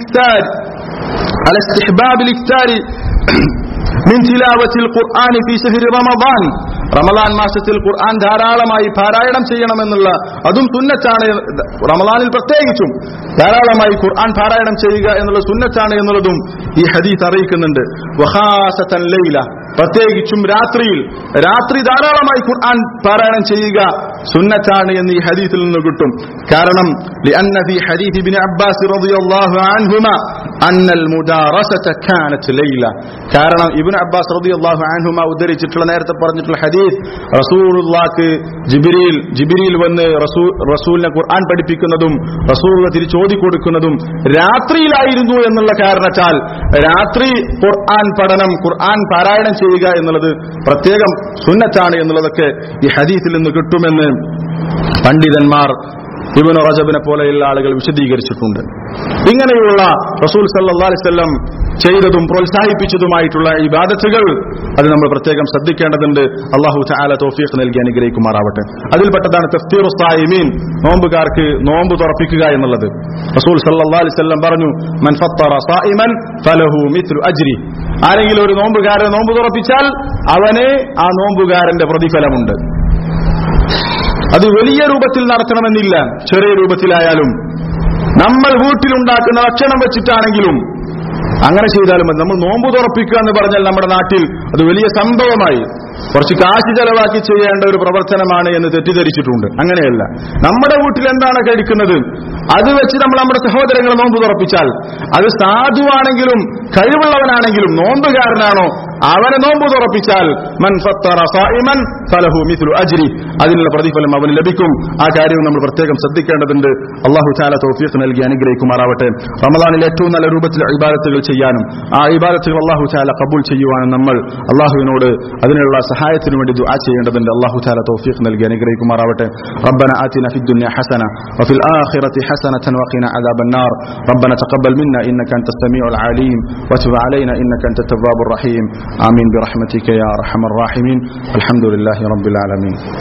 ഇക്താരി മിൻ തിലാവത്തിൽ ഖുർആൻ ഫീ ശഹ്രി റമളാൻ, റമളാൻ മാസത്തിൽ ഖുർആൻ ധാരാളമായി പാരായണം ചെയ്യണമെന്നുള്ള അതും സുന്നത്താണ്. റമളാനിൽ പ്രത്യേകിച്ചും ധാരാളമായി ഖുർആൻ പാരായണം ചെയ്യുക എന്നുള്ള സുന്നത്താണ് എന്നുള്ളതും ഈ ഹദീസ് അറിയിക്കുന്നുണ്ട്. വഖാസതൻ ലൈല, പ്രത്യേകിച്ചും രാത്രി ധാരാളമായി ഖുർആൻ പാരായണം ചെയ്യുക സുന്നത്താണ് എന്ന് ഈ ഹദീസിൽ നിന്ന് കിട്ടും. കാരണം لأن في حديث ابن عباس رضي الله عنهما أن المدارسة كانت ليلة. കാരണം ഇബ്നു അബ്ബാസ് റളിയല്ലാഹു അൻഹുമാ ഉദ്ധരിച്ചിട്ടുള്ള നേരത്തെ പറഞ്ഞിട്ടുള്ള ഹദീസ് റസൂലുള്ളാഹിക്ക് ജിബ്രീൽ വന്ന് റസൂലിനെ ഖുർആൻ പഠിപ്പിക്കുന്നതും റസൂൽ തിരിച്ചോതി കൊടുക്കുന്നതും രാത്രിയിലായിരുന്നു എന്നുള്ള കാരണത്താൽ രാത്രി ഖുർആൻ പഠനം, ഖുർആൻ പാരായണം ചെയ്യുക എന്നുള്ളത് പ്രത്യേകം സുന്നത്താണ് എന്നുള്ളതൊക്കെ ഈ ഹദീസിൽ നിന്ന് കിട്ടുമെന്ന് പണ്ഡിതന്മാർ ഇബ്നു റജബിനെ പോലെയുള്ള ആളുകൾ വിശദീകരിച്ചിട്ടുണ്ട്. ഇങ്ങനെയുള്ള റസൂൽ സല്ലല്ലാഹു അലൈഹി വസല്ലം ചെയ്തതും പ്രോത്സാഹിപ്പിച്ചതുമായിട്ടുള്ള ഇബാദത്തുകൾ അത് നമ്മൾ പ്രത്യേകം ശ്രദ്ധിക്കേണ്ടതുണ്ട്. അല്ലാഹു തആല തൗഫീഖ് നൽകി അനുഗ്രഹിക്കുമാറാവട്ടെ. അതിൽപ്പെട്ടതാണ് തഫ്തീറുസ് സായിമീൻ, നോമ്പുകാർക്ക് നോമ്പ് തുറപ്പിക്കുക എന്നുള്ളത്. റസൂൽ സല്ലല്ലാഹു അലൈഹി വസല്ലം പറഞ്ഞു, മൻ ഫത്തറ സായിമൻ ഫലഹു മിത്ലു അജ്രി. ആരെങ്കിലും ഒരു നോമ്പുകാരനെ നോമ്പ് തുറപ്പിച്ചാൽ അവന് ആ നോമ്പുകാരന്റെ പ്രതിഫലമുണ്ട്. അത് വലിയ രൂപത്തിൽ നടത്തണമെന്നില്ല, ചെറിയ രൂപത്തിലായാലും നമ്മൾ വീട്ടിലുണ്ടാക്കുന്ന ഭക്ഷണം വെച്ചിട്ടാണെങ്കിലും അങ്ങനെ ചെയ്താലും മതി. നമ്മൾ നോമ്പ് തുറപ്പിക്കുക എന്ന് പറഞ്ഞാൽ നമ്മുടെ നാട്ടിൽ അത് വലിയ സംഭവമായി കുറച്ച് കാശ് ചെലവാക്കി ചെയ്യേണ്ട ഒരു പ്രവർത്തനമാണ് എന്ന് തെറ്റിദ്ധരിച്ചിട്ടുണ്ട്. അങ്ങനെയല്ല, നമ്മുടെ വീട്ടിൽ എന്താണ് കഴിക്കുന്നത് അത് വെച്ച് നമ്മൾ നമ്മുടെ സഹോദരങ്ങളെ നോമ്പ് തുറപ്പിച്ചാൽ അത് സാധുവാണെങ്കിലും കഴിവുള്ളവനാണെങ്കിലും നോമ്പുകാരനാണോ അവനെ നോമ്പ് തുറപ്പിച്ചാൽ മൻ ഫത്തറ സായിമൻ ഫലഹു മിത്ലു അജ്രി, അതിനുള്ള പ്രതിഫലം അവന് ലഭിക്കും. ആ കാര്യവും നമ്മൾ പ്രത്യേകം ശ്രദ്ധിക്കേണ്ടതുണ്ട്. അല്ലാഹു തആല തൗഫീഖ് നൽകി അനുഗ്രഹിക്കുമാറാവട്ടെ. റമദാനിൽ ഏറ്റവും നല്ല രൂപത്തിൽ ഇബാദത്തുകൾ ചെയ്യാനും ആ ഇബാദത്തുകൾ അല്ലാഹു തആല ഖബൂൽ ചെയ്യുവാനും നമ്മൾ അല്ലാഹുവിനോട് അതിനുള്ള സഹായത്തിനു വേണ്ടി ദുആ ചെയ്യേണ്ടതുണ്ട്. അല്ലാഹു തആല തൗഫീഖ് നൽകി അനുഗ്രഹിക്കുമാറാവട്ടെ. റബ്ബന ആതിന ഫിദ്ദുനിയ ഹസന വഫിൽ ആഖിറതി ഹസനതൻ വഖിന അദാബന്നാർ. റബ്ബന തഖബ്ബൽ മിന്നാ ഇന്നക അൻതസ് സമീഉൽ അലീം വതുബ് അലൈനാ ഇന്നക അൻതത് തവ്വാബുർ റഹീം. ആമീൻ ബിറഹ്മതിക യാ അർഹമർ റഹീമീൻ. അൽഹംദുലില്ലാഹി റബ്ബിൽ ആലമീൻ.